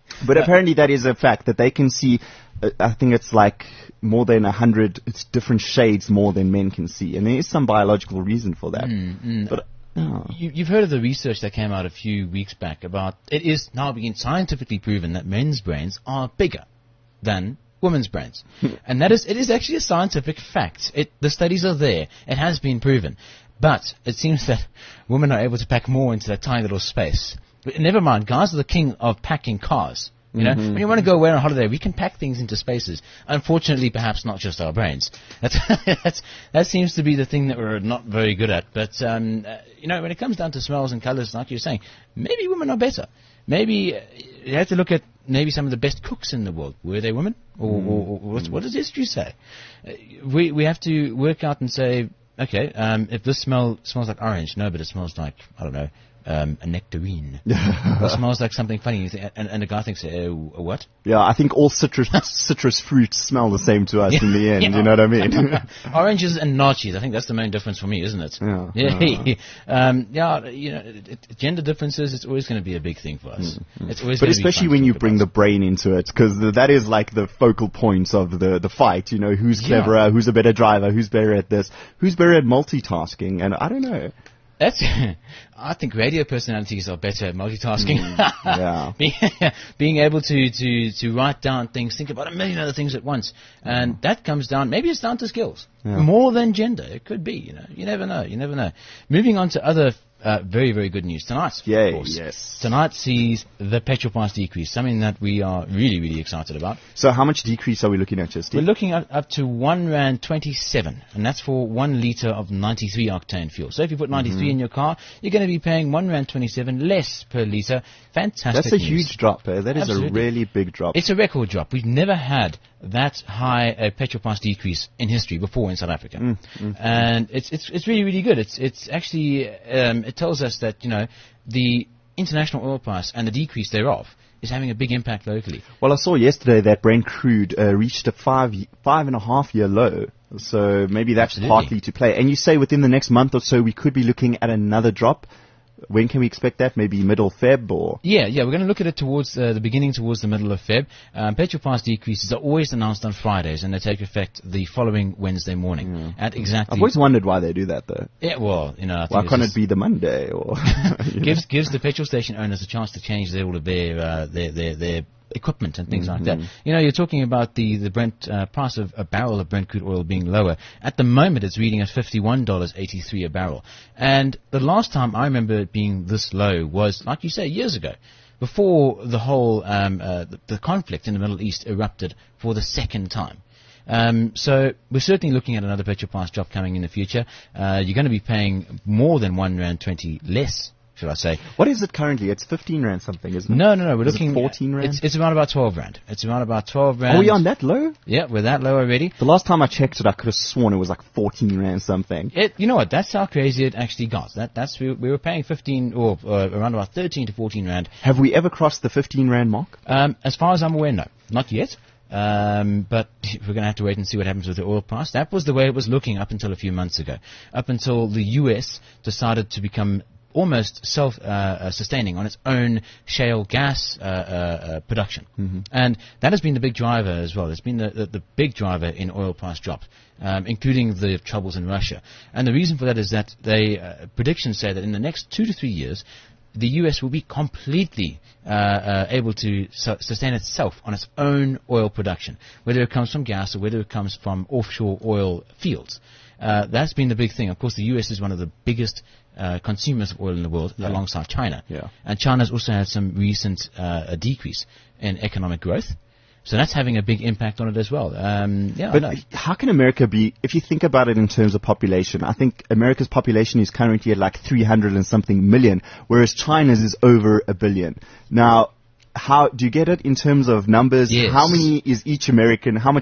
But apparently that is a fact that they can see, uh, I think it's like more than a hundred it's different shades more than men can see. And there is some biological reason for that.
Mm, mm.
But oh.
you, you've heard of the research that came out a few weeks back about, it is now being scientifically proven that men's brains are bigger than women's brains. And that is, it is actually a scientific fact. It, the studies are there. It has been proven. But it seems that women are able to pack more into that tiny little space. But never mind, guys are the king of packing cars. You know,
Mm-hmm.
when you want to go away on holiday, we can pack things into spaces. Unfortunately, perhaps not just our brains. That's, that's, that seems to be the thing that we're not very good at. But, um, uh, you know, when it comes down to smells and colors, like you're saying, maybe women are better. Maybe uh, you have to look at maybe some of the best cooks in the world. Were they women? Or, or, or what's, what does history say? Uh, we, we have to work out and say, okay, um, if this smell smells like orange, no, but it smells like, I don't know, Um, a nectarine. It smells like something funny, you think, and, and the guy thinks, uh, a what?
Yeah, I think all citrus citrus fruits smell the same to us in the end.
Yeah.
You know what I mean?
Oranges and nachos. I think that's the main difference for me, isn't it?
Yeah.
Yeah. um, yeah. You know, it, it, gender differences. It's always going to be a big thing for us.
Mm-hmm.
It's always.
But
gonna be
especially
fun
when
to
you
talk
bring
about.
the brain into it, because that is like the focal point of the, the fight. You know, who's
Yeah.
cleverer, who's a better driver, who's better at this, who's better at multitasking, and I don't know.
That's, I think radio personalities are better at multitasking.
yeah.
being, being able to, to, to write down things, think about a million other things at once. And that comes down, maybe it's down to skills.
Yeah.
More than gender. It could be, you know. You never know. You never know. Moving on to other uh, very, very good news tonight.
Yay,
of course.
yes.
Tonight sees the petrol price decrease, something that we are really, really excited about.
So how much decrease are we looking at, Justin?
We're looking at up to one rand twenty-seven, and that's for one litre of ninety-three octane fuel. So if you put ninety-three
Mm-hmm.
in your car, you're going to be paying one rand twenty-seven less per litre. Fantastic.
That's a
news.
huge drop. Eh? That is
Absolutely.
a really big drop.
It's a record drop. We've never had that high a petrol price decrease in history before in South Africa,
Mm, mm,
and it's it's it's really really good. It's it's actually um, it tells us that you know the international oil price and the decrease thereof is having a big impact locally.
Well, I saw yesterday that Brent crude uh, reached a five five and a half year low. So maybe that's
Absolutely.
partly to play. And you say within the next month or so we could be looking at another drop. When can we expect that? Maybe middle Feb or?
Yeah, yeah, we're going to look at it towards uh, the beginning, towards the middle of Feb. Um, petrol price decreases are always announced on Fridays, and they take effect the following Wednesday morning
Mm.
at exactly.
I've always wondered why they do that though.
Yeah, well, you know, I think
Why
it's
can't
just-
it be the Monday or? you know?
gives gives the petrol station owners a chance to change their, all of their uh, their their their equipment and things like that. You know, you're talking about the the Brent uh, price of a barrel of Brent crude oil being lower. At the moment, it's reading at fifty-one dollars eighty-three a barrel. And the last time I remember it being this low was, like you say, years ago, before the whole um, uh, the, the conflict in the Middle East erupted for the second time. Um, so we're certainly looking at another petrol price drop coming in the future. Uh, you're going to be paying more than one rand twenty less, should I say.
What is it currently? It's fifteen rand something, isn't it?
No, no, no. We're
Is it
looking
fourteen rand?
It's, it's around about twelve rand. It's around about twelve rand.
Are we on that low?
Yeah, we're that low already.
The last time I checked it, I could have sworn it was like fourteen rand something.
It, you know what? That's how crazy it actually got. That that's we, we were paying fifteen or uh, around about thirteen to fourteen rand.
Have we ever crossed the fifteen rand mark?
Um, as far as I'm aware, no, not yet. Um, but we're going to have to wait and see what happens with the oil price. That was the way it was looking up until a few months ago, up until the U S decided to become almost self-sustaining uh, on its own shale gas uh, uh, uh, production. Mm-hmm. And that has been the big driver as well. It's been the, the, the big driver in oil price drops, um, including the troubles in Russia. And the reason for that is that they, uh, predictions say that in the next two to three years, the U S will be completely uh, uh, able to su- sustain itself on its own oil production, whether it comes from gas or whether it comes from offshore oil fields. Uh, that's been the big thing. Of course, the U S is one of the biggest uh, consumers of oil in the world, yeah. alongside China.
Yeah.
And China's also had some recent uh, a decrease in economic growth. So that's having a big impact on it as well. Um, yeah,
but
no.
how can America be, if you think about it in terms of population, I think America's population is currently at like three hundred and something million, whereas China's is over a billion. Now, how do you get it in terms of numbers?
Yes.
How many is each American? How much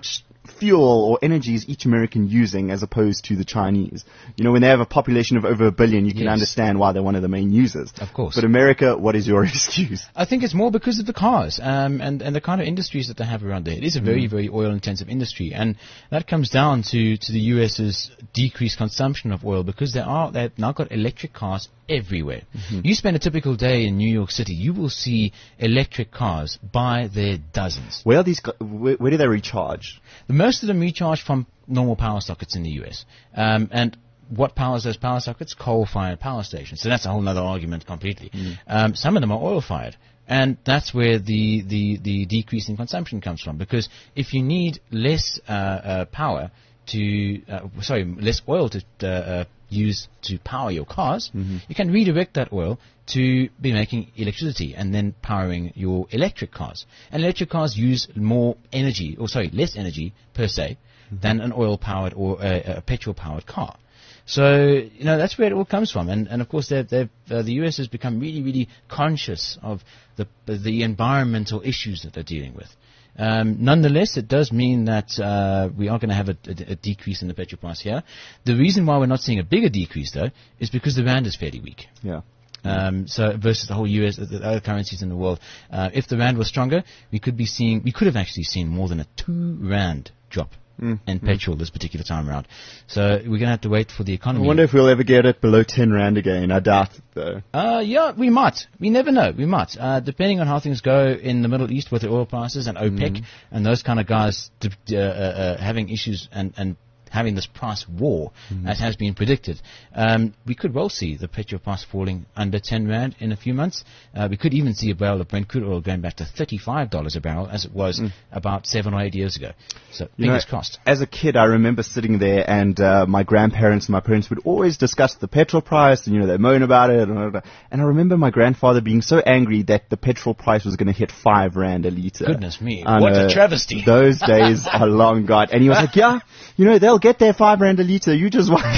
fuel or energy is each American using as opposed to the Chinese? You know, when they have a population of over a billion, you can
Yes.
understand why they're one of the main users.
Of course.
But America, what is your excuse?
I think it's more because of the cars um, and, and the kind of industries that they have around there. It is a very, very oil-intensive industry, and that comes down to, to the U S's decreased consumption of oil because they are, they've now got electric cars everywhere. Mm-hmm. You spend a typical day in New York City, you will see electric cars by their dozens.
Where are these? Go- where, where do they recharge?
The most of them recharge from normal power sockets in the U S. Um, and what powers those power sockets? Coal-fired power stations. So that's a whole other argument completely. Mm. Um, some of them are oil-fired. And that's where the, the, the decrease in consumption comes from. Because if you need less uh, uh, power to, uh, sorry, less oil to uh, uh, use to power your cars, mm-hmm. you can redirect that oil to be making electricity and then powering your electric cars. And electric cars use more energy, or sorry, less energy per se, mm-hmm. than an oil-powered or a, a petrol-powered car. So, you know, that's where it all comes from. And, and of course, they've, they've, uh, the U S has become really, really conscious of the, the environmental issues that they're dealing with. Um, nonetheless, it does mean that uh, we are going to have a, a, a decrease in the petrol price here. The reason why we're not seeing a bigger decrease, though, is because the rand is fairly weak.
Yeah.
Um, so versus the whole U S, the other currencies in the world, uh, if the rand was stronger, we could be seeing, we could have actually seen more than a two rand drop. Mm, and petrol mm. this particular time around. So we're going to have to wait for the economy.
I wonder if we'll ever get it below ten rand again. I doubt it, though.
Uh, yeah, we might. We never know. We might. Uh, depending on how things go in the Middle East with the oil prices and OPEC mm. and those kind of guys uh, uh, uh, having issues and, and having this price war, mm. as has been predicted, um, we could well see the petrol price falling under ten rand in a few months. Uh, we could even see a barrel of Brent crude oil going back to thirty-five dollars a barrel, as it was mm. about seven or eight years ago. So,
you
fingers
know,
crossed.
As a kid, I remember sitting there, and uh, my grandparents and my parents would always discuss the petrol price, and, you know, they'd moan about it. And, and I remember my grandfather being so angry that the petrol price was going to hit five rand a litre.
Goodness me,
and,
what
uh,
a travesty.
Those days are long gone. And he was like, yeah, you know, they'll get their five rand a litre. You just want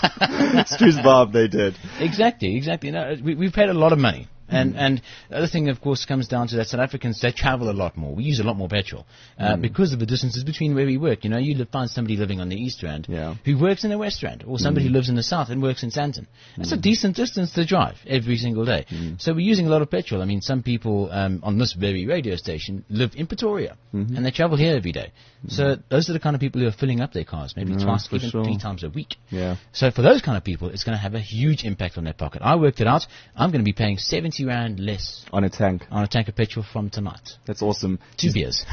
Excuse Bob, they did.
Exactly, exactly. No, we, we've paid a lot of money. And, mm. and the other thing, of course, comes down to that South Africans, they travel a lot more. We use a lot more petrol uh, mm. because of the distances between where we work. You know, you find somebody living on the East Rand
yeah.
who works in the West Rand, or somebody mm. who lives in the South and works in Sandton. That's mm. a decent distance to drive every single day. Mm. So we're using a lot of petrol. I mean, some people um, on this very radio station live in Pretoria, mm-hmm. and they travel here every day. Mm. So those are the kind of people who are filling up their cars, maybe
yeah,
twice, even
sure.
three times a week.
Yeah.
So for those kind of people, it's going to have a huge impact on their pocket. I worked it out. I'm going to be paying seventy rand less
on a tank.
On a tank of petrol from tonight.
That's awesome.
Two beers.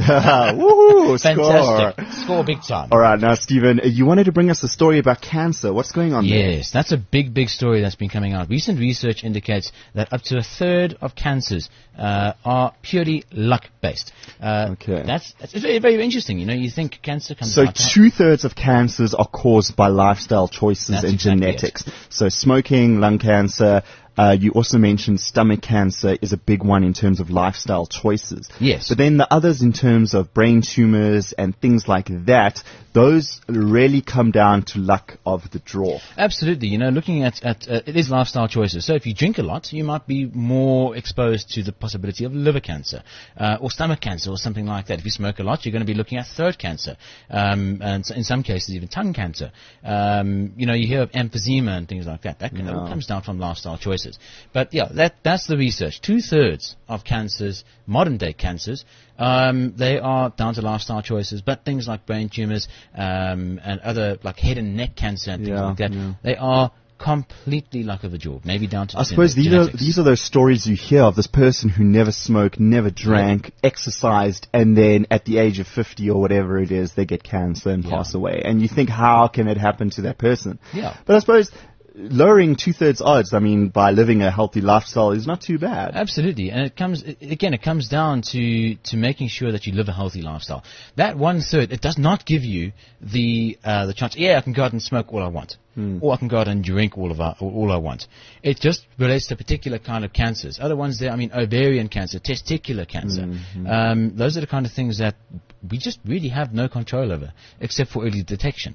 Woohoo!
Fantastic.
Score.
Score big time.
All right, now, Stephen, you wanted to bring us a story about cancer. What's going on there?
Yes, that's a big, big story that's been coming out. Recent research indicates that up to a third of cancers uh, are purely luck-based. Uh,
okay.
That's, that's very, very interesting. You know, you think cancer comes
So
out
two-thirds of cancers are caused by lifestyle choices
that's
and
exactly
genetics.
It.
So smoking, lung cancer. Uh, you also mentioned stomach cancer is a big one in terms of lifestyle choices.
Yes.
But then the others in terms of brain tumors and things like that, those really come down to luck of the draw.
Absolutely. You know, looking at, at uh, it is lifestyle choices. So if you drink a lot, you might be more exposed to the possibility of liver cancer uh, or stomach cancer or something like that. If you smoke a lot, you're going to be looking at throat cancer um, and in some cases even tongue cancer. Um, you know, you hear of emphysema and things like that. That,
no.
that comes down from lifestyle choices. But yeah, that that's the research. Two-thirds of cancers, modern-day cancers, um, they are down to lifestyle choices. But things like brain tumors um, and other, like head and neck cancer and things
yeah,
like that,
yeah.
they are completely luck of the draw. Maybe down to
I suppose these are, these are those stories you hear of this person who never smoked, never drank, yeah. exercised, and then at the age of fifty or whatever it is, they get cancer and yeah. pass away. And you think, how can it happen to that person?
Yeah.
But I suppose lowering two-thirds odds, I mean, by living a healthy lifestyle is not too bad.
Absolutely. And it comes, again, it comes down to, to making sure that you live a healthy lifestyle. That one-third, it does not give you the, uh, the chance, yeah, I can go out and smoke all I want. Hmm. Or I can go out and drink all of our, all I want. It just relates to a particular kind of cancers. Other ones there, I mean, ovarian cancer, testicular cancer. Mm-hmm. Um, those are the kind of things that we just really have no control over, except for early detection.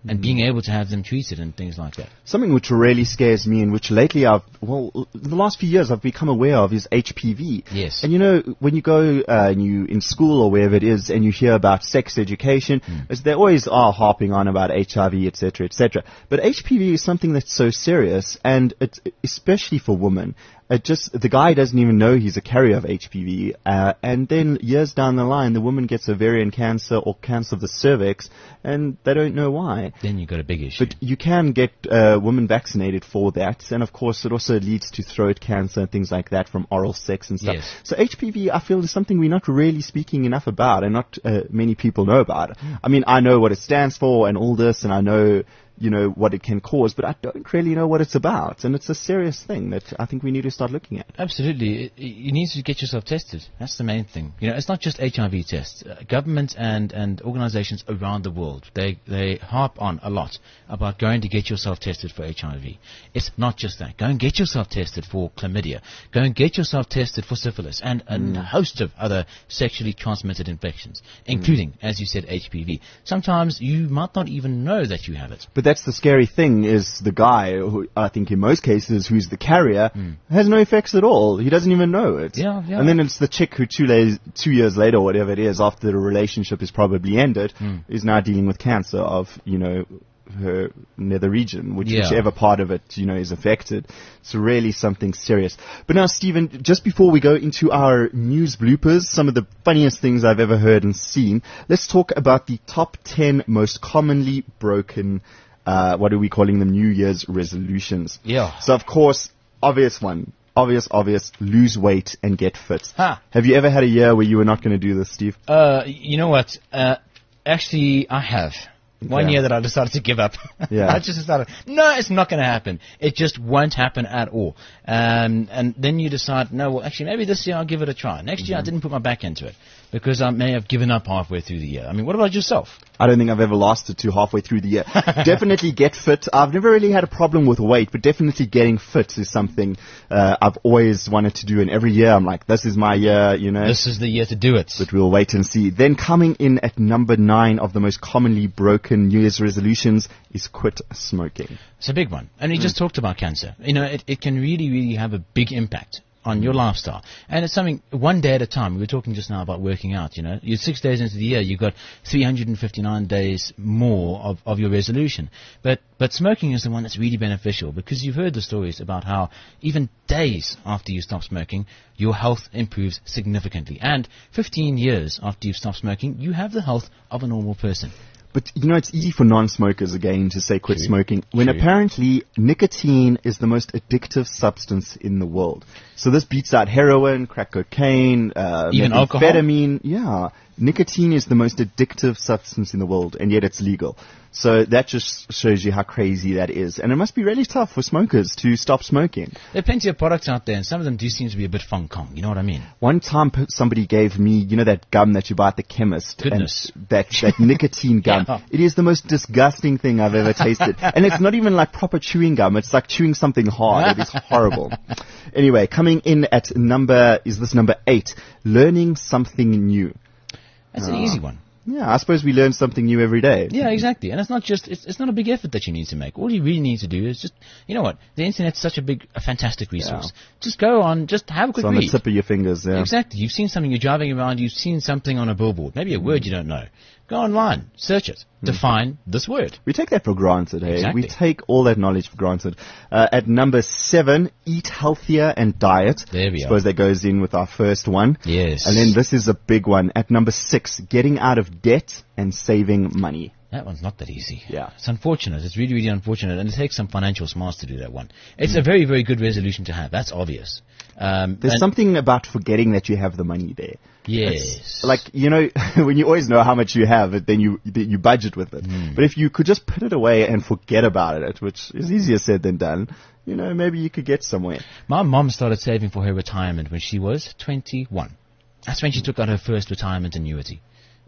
and being able to have them treated and things like that.
Something which really scares me and which lately I've, well, in the last few years I've become aware of is H P V.
Yes.
And you know, when you go uh, and you in school or wherever it is and you hear about sex education, mm. as they always are harping on about H I V, et cetera, et cetera. But H P V is something that's so serious, and it's, especially for women, it just, the guy doesn't even know he's a carrier of H P V, uh, and then years down the line, the woman gets ovarian cancer or cancer of the cervix, and they don't know why.
Then you've got a big issue.
But you can get uh, women vaccinated for that, and of course it also leads to throat cancer and things like that from oral sex and stuff.
Yes.
So H P V, I feel, is something we're not really speaking enough about, and not uh, many people know about it. Mm. I mean, I know what it stands for and all this, and I know, you know, what it can cause, but I don't really know what it's about. And it's a serious thing that I think we need to start looking at.
Absolutely. It, you need to get yourself tested. That's the main thing. You know, it's not just H I V tests. Uh, governments and, and organizations around the world, they, they harp on a lot about going to get yourself tested for H I V. It's not just that. Go and get yourself tested for chlamydia. Go and get yourself tested for syphilis and a mm. host of other sexually transmitted infections, including, mm. as you said, H P V. Sometimes you might not even know that you have it.
But that's the scary thing, is the guy, who I think in most cases, who's the carrier, mm. has no effects at all. He doesn't even know it.
Yeah, yeah.
And then it's the chick who two, la- two years later, whatever it is, after the relationship is probably ended, mm. is now dealing with cancer of, you know, her nether region, which,
yeah.
whichever part of it, you know, is affected. It's really something serious. But now, Stephen, just before we go into our news bloopers, some of the funniest things I've ever heard and seen, let's talk about the top ten most commonly broken, uh, what are we calling them, New Year's resolutions.
Yeah.
So, of course, obvious one. Obvious, obvious, lose weight and get fit.
Huh.
Have you ever had a year where you were not going to do this, Steve?
Uh, you know what? Uh, actually, I have. One
Yeah.
year that I decided to give up.
Yeah.
I just decided, no, it's not going to happen. It just won't happen at all. Um, and then you decide, no, well, actually, maybe this year I'll give it a try. Next mm-hmm. year I didn't put my back into it because I may have given up halfway through the year. I mean, what about yourself?
I don't think I've ever lasted to halfway through the year. Definitely get fit. I've never really had a problem with weight, but definitely getting fit is something uh, I've always wanted to do. And every year I'm like, this is my year, you know.
This is the year to do it.
But we'll wait and see. Then coming in at number nine of the most commonly broken New Year's resolutions is quit smoking.
It's a big one. And we mm. just talked about cancer. You know, it, it can really, really have a big impact on your lifestyle. And it's something, one day at a time. We were talking just now about working out, you know. You're six days into the year, you've got three hundred fifty-nine days more of, of your resolution. But but smoking is the one that's really beneficial, because you've heard the stories about how even days after you stop smoking, your health improves significantly. And fifteen years after you've stopped smoking, you have the health of a normal person.
But, you know, it's easy for non-smokers, again, to say quit
True.
smoking, when
True.
apparently nicotine is the most addictive substance in the world. So this beats out heroin, crack cocaine, uh,
Even alcohol?
methamphetamine. Yeah. Nicotine is the most addictive substance in the world, and yet it's legal. So that just shows you how crazy that is. And it must be really tough for smokers to stop smoking.
There are plenty of products out there, and some of them do seem to be a bit fun kong. You know what I mean?
One time p- somebody gave me, you know, that gum that you buy at the chemist.
Goodness.
And that, that nicotine gum.
Yeah.
It is the most disgusting thing I've ever tasted. And it's not even like proper chewing gum. It's like chewing something hard. It is horrible. Anyway, coming in at number, is this number eight? Learning something new.
That's
uh,
an easy one.
Yeah, I suppose we learn something new every day.
Yeah, exactly. And it's not just, it's, it's not a big effort that you need to make. All you really need to do is just, you know what, the internet's such a big, a fantastic resource. Yeah. Just go on, just have a quick
it's on
read.
the tip of your fingers, yeah.
Exactly. You've seen something, you're driving around, you've seen something on a billboard, maybe a word you don't know. Go online, search it, mm. define this word.
We take that for granted, hey?
Exactly.
We take all that knowledge for granted. Uh, at number seven, eat healthier and diet.
There we
I suppose
are.
that goes in with our first one.
Yes.
And then this is a big one. At number six, getting out of debt and saving money.
That one's not that easy.
Yeah.
It's unfortunate. It's really, really unfortunate. And it takes some financial smarts to do that one. It's mm. a very, very good resolution to have. That's obvious. Um,
There's something about forgetting that you have the money there.
Yes.
It's like, you know, when you always know how much you have, then you you budget with it.
Mm.
But if you could just put it away and forget about it, which is easier said than done, you know, maybe you could get somewhere.
My mom started saving for her retirement when she was twenty-one. That's when she took out her first retirement annuity.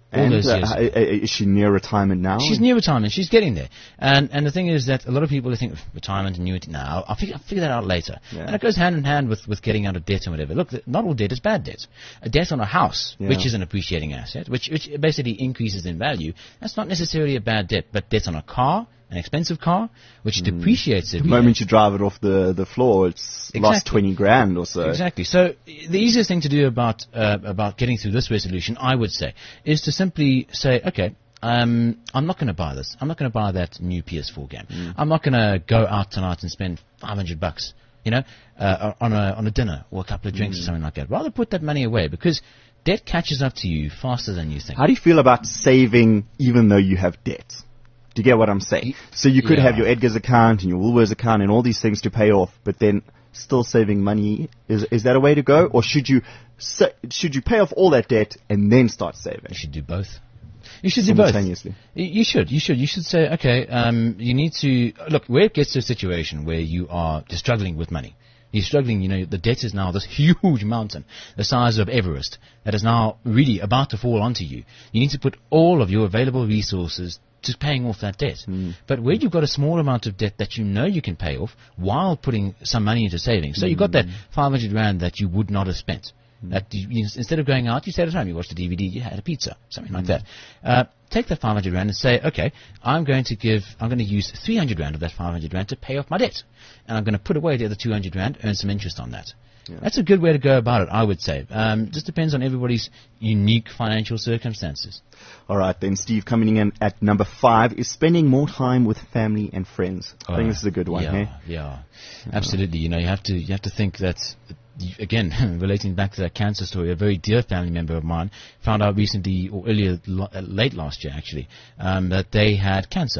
All
And
those
uh,
years.
uh, is she near retirement now?
She's near retirement. She's getting there. And and the thing is that a lot of people think retirement and annuity. Now, I'll figure, I'll figure that out later.
Yeah.
And it goes hand in hand with, with getting out of debt and whatever. Look, th- not all debt is bad debt. A debt on a house,
Yeah.
which is an appreciating asset, which, which basically increases in value, that's not necessarily a bad debt. But debt on a car, an expensive car, which depreciates
The
every
moment
year.
you drive it off the, the floor, it's lost
Exactly.
twenty grand or so.
Exactly. So the easiest thing to do about uh, about getting through this resolution, I would say, is to simply say, okay, um, I'm not going to buy this. I'm not going to buy that new P S four game.
Mm.
I'm not going to go out tonight and spend five hundred bucks, you know, uh, on a on a dinner or a couple of drinks
Mm.
or something like that. Rather put that money away because debt catches up to you faster than you think.
How do you feel about saving even though you have debt? Do you get what I'm saying? So you could
Yeah.
have your Edgar's account and your Woolworths account and all these things to pay off, but then still saving money. Is is that a way to go? Or should you sa- should you pay off all that debt and then start saving
You should do both. You should do both.
simultaneously?
Y- You should. You should. You should say, okay, um, you need to look where it gets to a situation where you are just struggling with money. You're struggling. You know, the debt is now this huge mountain, the size of Everest, that is now really about to fall onto you. You need to put all of your available resources to paying off that debt. But where you've got a small amount of debt that you know you can pay off while putting some money into savings, so you've got that five hundred rand that you would not have spent. That you, you, instead of going out, you stayed at home, you watched a D V D, you had a pizza, something like that. Uh, take that five hundred rand and say, okay, I'm going to give, I'm going to use three hundred rand of that five hundred rand to pay off my debt. And I'm going to put away the other two hundred rand, earn some interest on that. That's a good way to go about it, I would say. Um, just depends on everybody's unique financial circumstances.
All right, then, Steve, coming in at number five is spending more time with family and friends. I think this is a good one,
yeah,
hey?
Yeah, absolutely. You know, you have to you have to think that, you- again, relating back to that cancer story, a very dear family member of mine found out recently, or earlier, lo- uh, late last year actually, um, that they had cancer.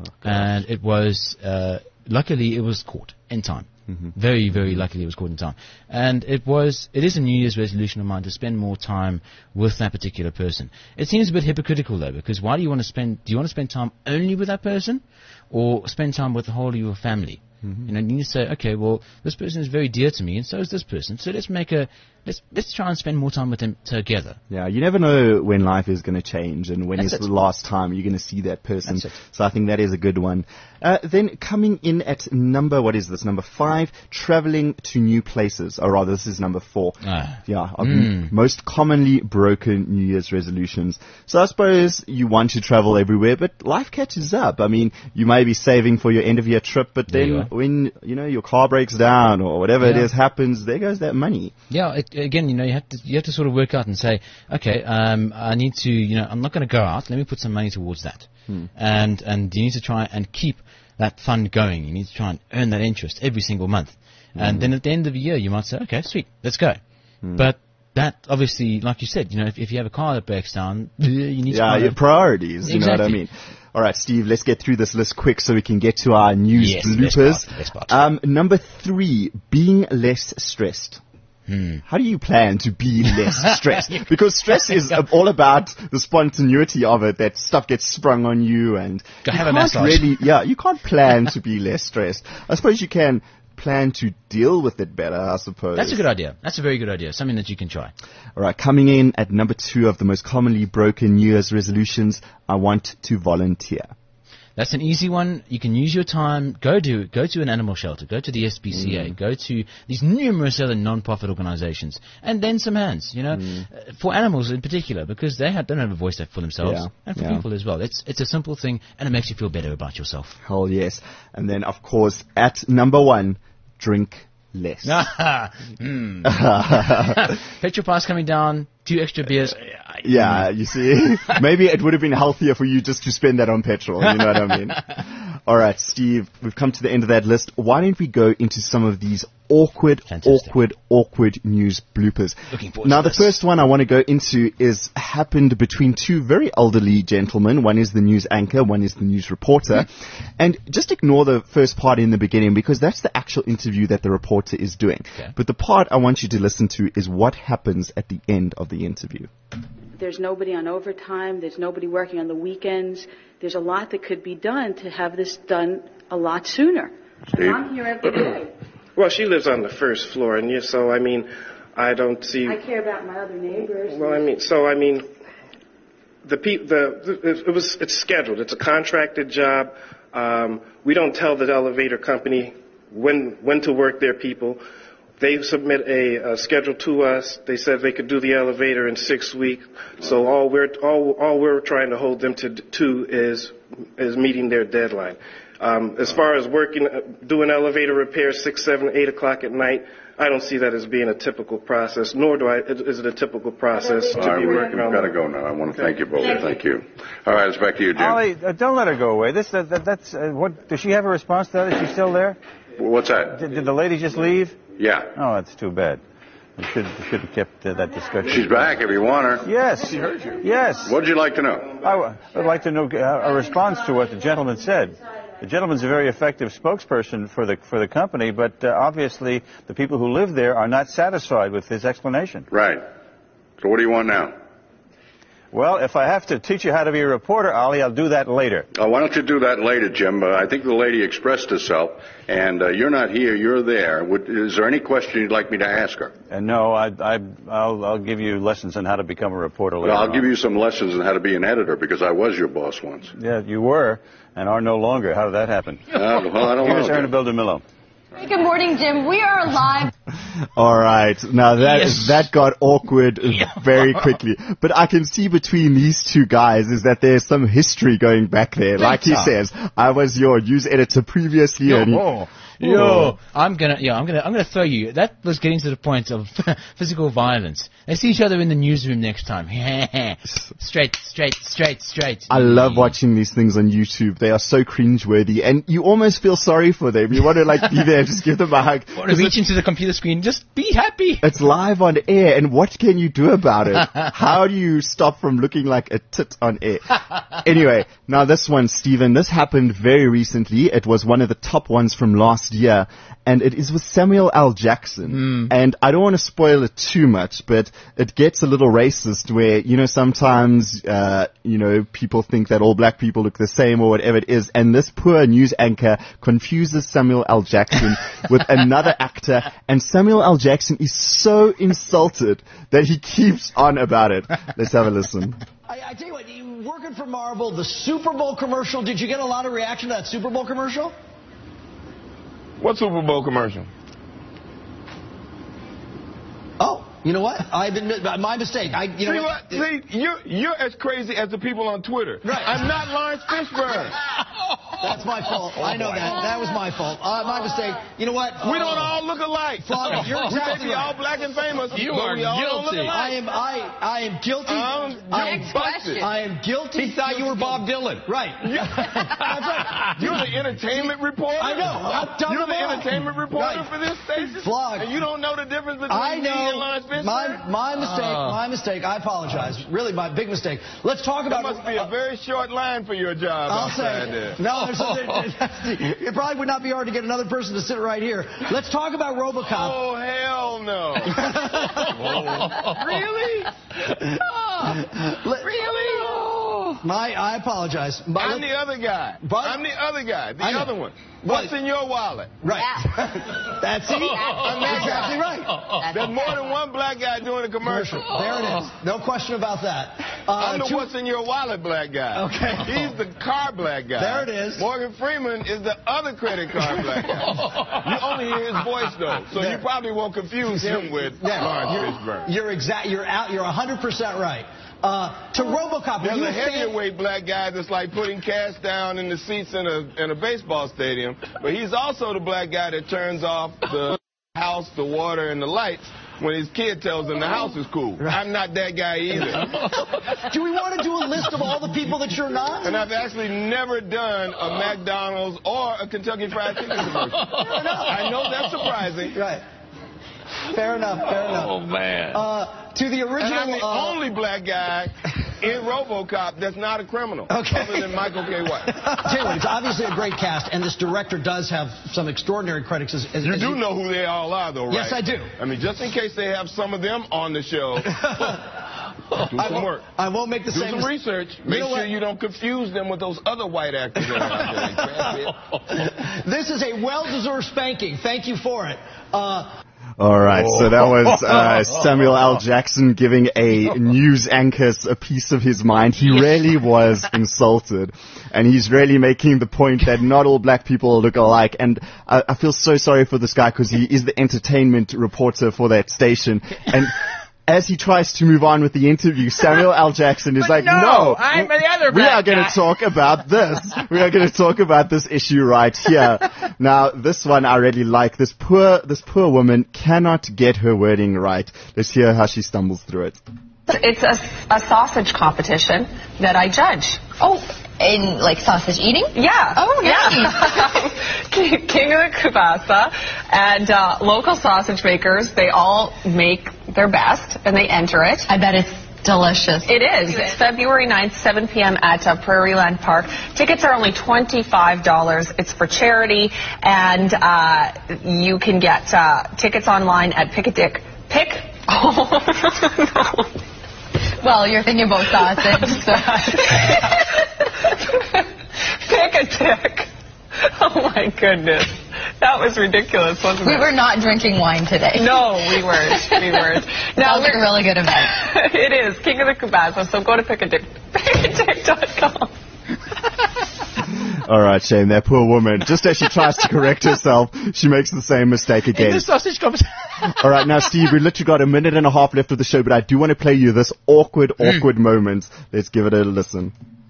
And it was, uh, luckily it was caught in time. Very, very luckily it was caught in time. And it was, it is a New Year's resolution of mine to spend more time with that particular person. It seems a bit hypocritical though, because why do you want to spend, do you want to spend time only with that person? Or spend time with the whole of your family? You know, you need to say, okay, well, this person is very dear to me, and so is this person. So let's make a, let's let's try and spend more time with them together.
Yeah, you never know when life is going to change and when
That's
is
it.
the last time you're going to see that person.
That's it.
So I think that is a good one. Uh, then coming in at number, what is this, number five, traveling to new places. Or rather, this is number four.
Ah.
Yeah, of m- most commonly broken New Year's resolutions. So I suppose you want to travel everywhere, but life catches up. I mean, you may be saving for your end of year trip, but
There you
then
are.
when, you know, your car breaks down or whatever it
Yeah.
is happens, there goes that money.
Yeah, it, again, you know, you have to you have to sort of work out and say, okay, um, I need to, you know, I'm not going to go out. Let me put some money towards that, and and you need to try and keep that fund going. You need to try and earn that interest every single month, and then at the end of the year, you might say, okay, sweet, let's go. But that obviously, like you said, you know, if, if you have a car that breaks down, you need to
Yeah,
kind
your
of-
priorities, you know what I
Exactly.
mean? All right, Steve, let's get through this list quick so we can get to our news
Yes, best
bloopers.
part, best part.
Um, number three, being less stressed.
Hmm.
How do you plan to be less stressed? Because stress is uh, all about the spontaneity of it, that stuff gets sprung on you and
Go
you
have a
can't
massage.
really, yeah, you can't plan to be less stressed. I suppose you can plan to deal with it better, I suppose.
That's a good idea. That's a very good idea. Something that you can try.
All right, coming in at number two of the most commonly broken New Year's resolutions, I want to volunteer.
That's an easy one. You can use your time. Go to go to an animal shelter. Go to the S P C A.
Mm.
Go to these numerous other non-profit organizations, and lend some hands. You know,
Mm.
uh, for animals in particular, because they have, don't have a voice for themselves,
Yeah,
and for
yeah.
people as well. It's it's a simple thing, and it makes you feel better about yourself.
Hell yes. And then, of course, at number one, drink less.
Hmm. Petrol price coming down. Two extra beers.
Yeah, you see, maybe it would have been healthier for you just to spend that on petrol, you know what I mean? All right, Steve, we've come to the end of that list. Why don't we go into some of these awkward,
Fantastic.
awkward, awkward news bloopers?
Looking forward
Now,
to
the
this.
first one I want to go into is happened between two very elderly gentlemen. One is the news anchor, one is the news reporter. And just ignore the first part in the beginning because that's the actual interview that the reporter is doing.
Okay.
But the part I want you to listen to is what happens at the end of the interview.
There's nobody on overtime. There's nobody working on the weekends. There's a lot that could be done to have this done a lot sooner. And I'm here every day.
Well, she lives on the first floor, and you, so, I mean, I don't see...
I care about my other neighbors.
Well, I mean, so, I mean, the, pe- the, the it was it's scheduled. It's a contracted job. Um, we don't tell the elevator company when when to work their people. They submit a, a schedule to us. They said they could do the elevator in six weeks. So all we're all all we're trying to hold them to to is is meeting their deadline. Um, as far as working, uh, doing elevator repairs six, seven, eight o'clock at night, I don't see that as being a typical process. Nor do I is it a typical process to
All right,
be
we,
working
we've
on.
got to go now. I want to thank you both. Thank you. All right, it's back to you, Jim.
Ollie, uh, don't let her go away. This, uh, that, that's uh, what. Does she have a response to that? Is she still there?
What's that?
Did, did the lady just leave?
Yeah.
Oh, that's too bad. We should should have kept uh, that discussion.
She's back if you want her.
Yes. She heard you. Yes.
What would you like to know?
I w- would like to know uh, a response to what the gentleman said. The gentleman's a very effective spokesperson for the for the company, but uh, obviously the people who live there are not satisfied with his explanation.
Right. So what do you want now?
Well, if I have to teach you how to be a reporter, Ollie, I'll do that later.
Oh, why don't you do that later, Jim? Uh, I think the lady expressed herself, and uh, you're not here, you're there. Would, is there any question you'd like me to ask her?
And uh, no, I, I, I'll, I'll give you lessons on how to become a reporter later
Well, I'll
on.
give you some lessons on how to be an editor, because I was your boss once.
Yeah, you were, and are no longer. How did that happen?
Uh, well, I don't
Here's
know.
Erna DeMillo.
Hey, good morning, Jim. We are live.
All right. Now that
Yes.
that got awkward very quickly. But I can see between these two guys is that there's some history going back there. Like he
time.
says, I was your news editor previously.
Yo,
and he-
oh, yo, I'm gonna, yeah, I'm gonna, I'm gonna throw you. That was getting to the point of physical violence. They see each other in the newsroom next time. straight, straight, straight, straight.
I love watching these things on YouTube. They are so cringeworthy, and you almost feel sorry for them. You want to like be there, just give them a hug.
Want to reach into the computer screen, just be happy.
It's live on air, and what can you do about it? How do you stop from looking like a tit on air? Anyway, now this one, Stephen, this happened very recently. It was one of the top ones from last year, and it is with Samuel L. Jackson. And I don't want to spoil it too much, but it gets a little racist where, you know, sometimes, uh, you know, people think that all black people look the same or whatever it is, and this poor news anchor confuses Samuel L. Jackson with another actor, and Samuel L. Jackson is so insulted that he keeps on about it. Let's have a listen.
I, I tell you what, you working for Marvel, the Super Bowl commercial, did you get a lot of reaction to that Super Bowl commercial?
What Super Bowl commercial?
Oh, you know what? I've been my mistake. I, you
See
know
what? See, you're you're as crazy as the people on Twitter.
Right.
I'm not Lawrence Fishburne.
That's my fault. I know that. That was my fault. Uh, my mistake. You know what?
We don't all look alike.
Flogger, you're
we may
exactly
be
right.
all black and famous,
You
but
are
we all don't look
guilty.
alike.
I am I I am guilty.
Um,
I
you're
am
busted.
I am guilty.
He thought you were Bob Dylan.
Right. That's right.
You're the entertainment reporter.
I know. How dumb
You're
am
the
I?
entertainment reporter
Right.
for this station.
Flog.
And you don't know the difference between
I
me and
know.
Lawrence Fishburne.
My my mistake. My mistake. I apologize. Really, my big mistake. Let's talk
That
about.
must be a very short line for your job
I'll
outside
say.
there.
No, there's, there, it probably would not be hard to get another person to sit right here. Let's talk about RoboCop.
Oh, hell no. Really?
Let-
Really?
My, I apologize. My,
I'm the other guy.
But-
I'm the other guy. The
I know.
other one. What's in your wallet?
Right. That's it.
I'm that
exactly
guy.
right.
There's more than one black guy doing a commercial.
There it is. No question about that. Uh,
I'm the
two-
what's in your wallet black guy.
Okay.
He's the car black guy.
There it is.
Morgan Freeman is the other credit card black guy. You only hear his voice though, so
There.
you probably won't confuse him with
Yeah.
Lawrence Fishburne.
You're exact. You're out. You're one hundred percent right. Uh, to RoboCop. were
There's
you
a
a fan-
heavyweight black guy that's like putting cash down in the seats in a in a baseball stadium, but he's also the black guy that turns off the house, the water, and the lights when his kid tells him the house is cool. I'm not that guy either.
Do we want to do a list of all the people that you're not?
And I've actually never done a McDonald's or a Kentucky Fried Chicken commercial. I know that's surprising.
Right. Fair enough. Fair enough.
Oh man.
Uh, to the original.
And I'm the
uh,
only black guy in RoboCop that's not a criminal,
Okay.
other than Michael K. White.
Tell you what, it's obviously a great cast, and this director does have some extraordinary critics. As, as,
You
as
do know who they all are, though, right?
Yes, I do.
I mean, just in case they have some of them on the show, do
I
some
won't,
work.
I won't make the
Do
same
some
mis-
research.
You
Make
know
sure
what?
you don't confuse them with those other white actors that are out there. Like Brad Pitt.
This is a well-deserved spanking. Thank you for it. Uh,
All right, so that was uh, Samuel L. Jackson giving a news anchor a piece of his mind. He really was insulted, and he's really making the point that not all black people look alike. And I, I feel so sorry for this guy because he is the entertainment reporter for that station. And as he tries to move on with the interview, Samuel L. Jackson is
but
like,
no,
no,
I'm the other
we are
black
going
guy.
to talk about this. We are going to talk about this issue right here. Now, this one I really like. This poor, this poor woman cannot get her wording right. Let's hear how she stumbles through it.
It's a, a sausage competition that I judge.
Oh, in like sausage eating?
Yeah.
Oh,
yeah. King King of the Kielbasa and uh, local sausage makers, they all make their best and they enter it.
I bet it's delicious.
It is. It's February ninth, seven p.m. at uh, Prairieland Park. Tickets are only twenty-five dollars. It's for charity, and uh, you can get uh, tickets online at Pick a Dick. Pick. Oh.
Well, you're thinking about sausage. So.
Pick a Dick. Oh my goodness. That was ridiculous, wasn't
we
it?
We were not drinking wine today.
No, we weren't. We weren't.
Now, it's a really good event.
It is. King of the Kielbasa. So go to pick a dick. pick a dick dot com.
All right, Shane, that poor woman. Just as she tries to correct herself, she makes the same mistake again.
In the sausage competition.
All right, now, Steve, we've literally got a minute and a half left of the show, but I do want to play you this awkward, awkward moment. Let's give it a listen.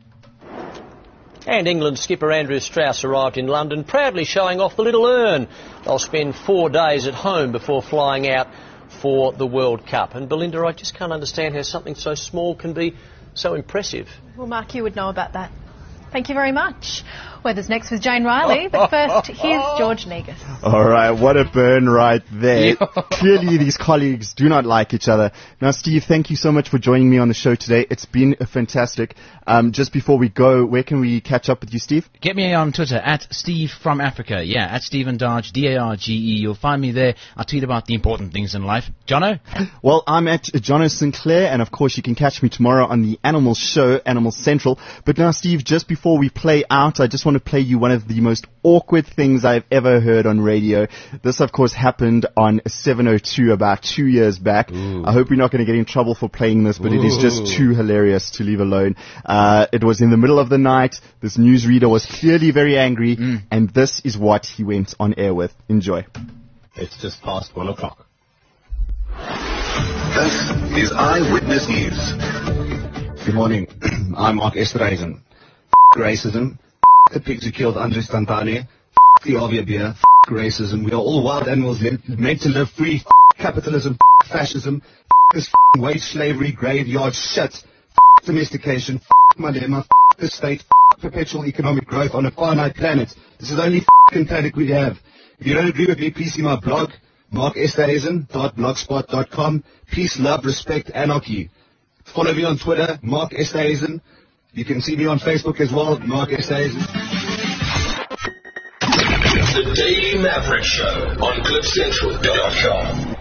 And England skipper Andrew Strauss arrived in London, proudly showing off the little urn. They'll spend four days at home before flying out for the World Cup. And Belinda, I just can't understand how something so small can be so impressive.
Well, Mark, you would know about that. Thank you very much. Weather's next with Jane Riley, but first, here's George Negus.
All right, what a burn right there. Clearly, these colleagues do not like each other. Now, Steve, thank you so much for joining me on the show today. It's been fantastic. Um, just before we go, where can we catch up with you, Steve?
Get me on Twitter, at Steve from Africa. Yeah, at Stephen Darge, D A R G E. You'll find me there. I'll tweet about the important things in life. Jono?
Well, I'm at Jono Sinclair, and of course, you can catch me tomorrow on the Animal Show, Animal Central. But now, Steve, just before we play out, I just want to play you one of the most awkward things I've ever heard on radio. This, of course, happened on seven oh two about two years back. Ooh. I hope we're not going to get in trouble for playing this, but Ooh. It is just too hilarious to leave alone. Uh, it was in the middle of the night. This newsreader was clearly very angry, mm. and this is what he went on air with. Enjoy.
It's just past one o'clock. This is Eyewitness News. Good morning. I'm Mark Esterhuizen. Racism. The pigs who killed Andres Tantane. The Avia beer. Racism. We are all wild animals meant to live free. Capitalism. Fascism. This wage slavery graveyard shit. Domestication. Malema. The state. Perpetual economic growth on a finite planet. This is the only planet we have. If you don't agree with me, please see my blog, mark esterhuizen dot blogspot dot com. Peace, love, respect, anarchy. Follow me on Twitter, Mark Esterhuizen. You can see me on Facebook as well, Mark Esterhuizen.
The Daily Maverick Show on cliff central dot com.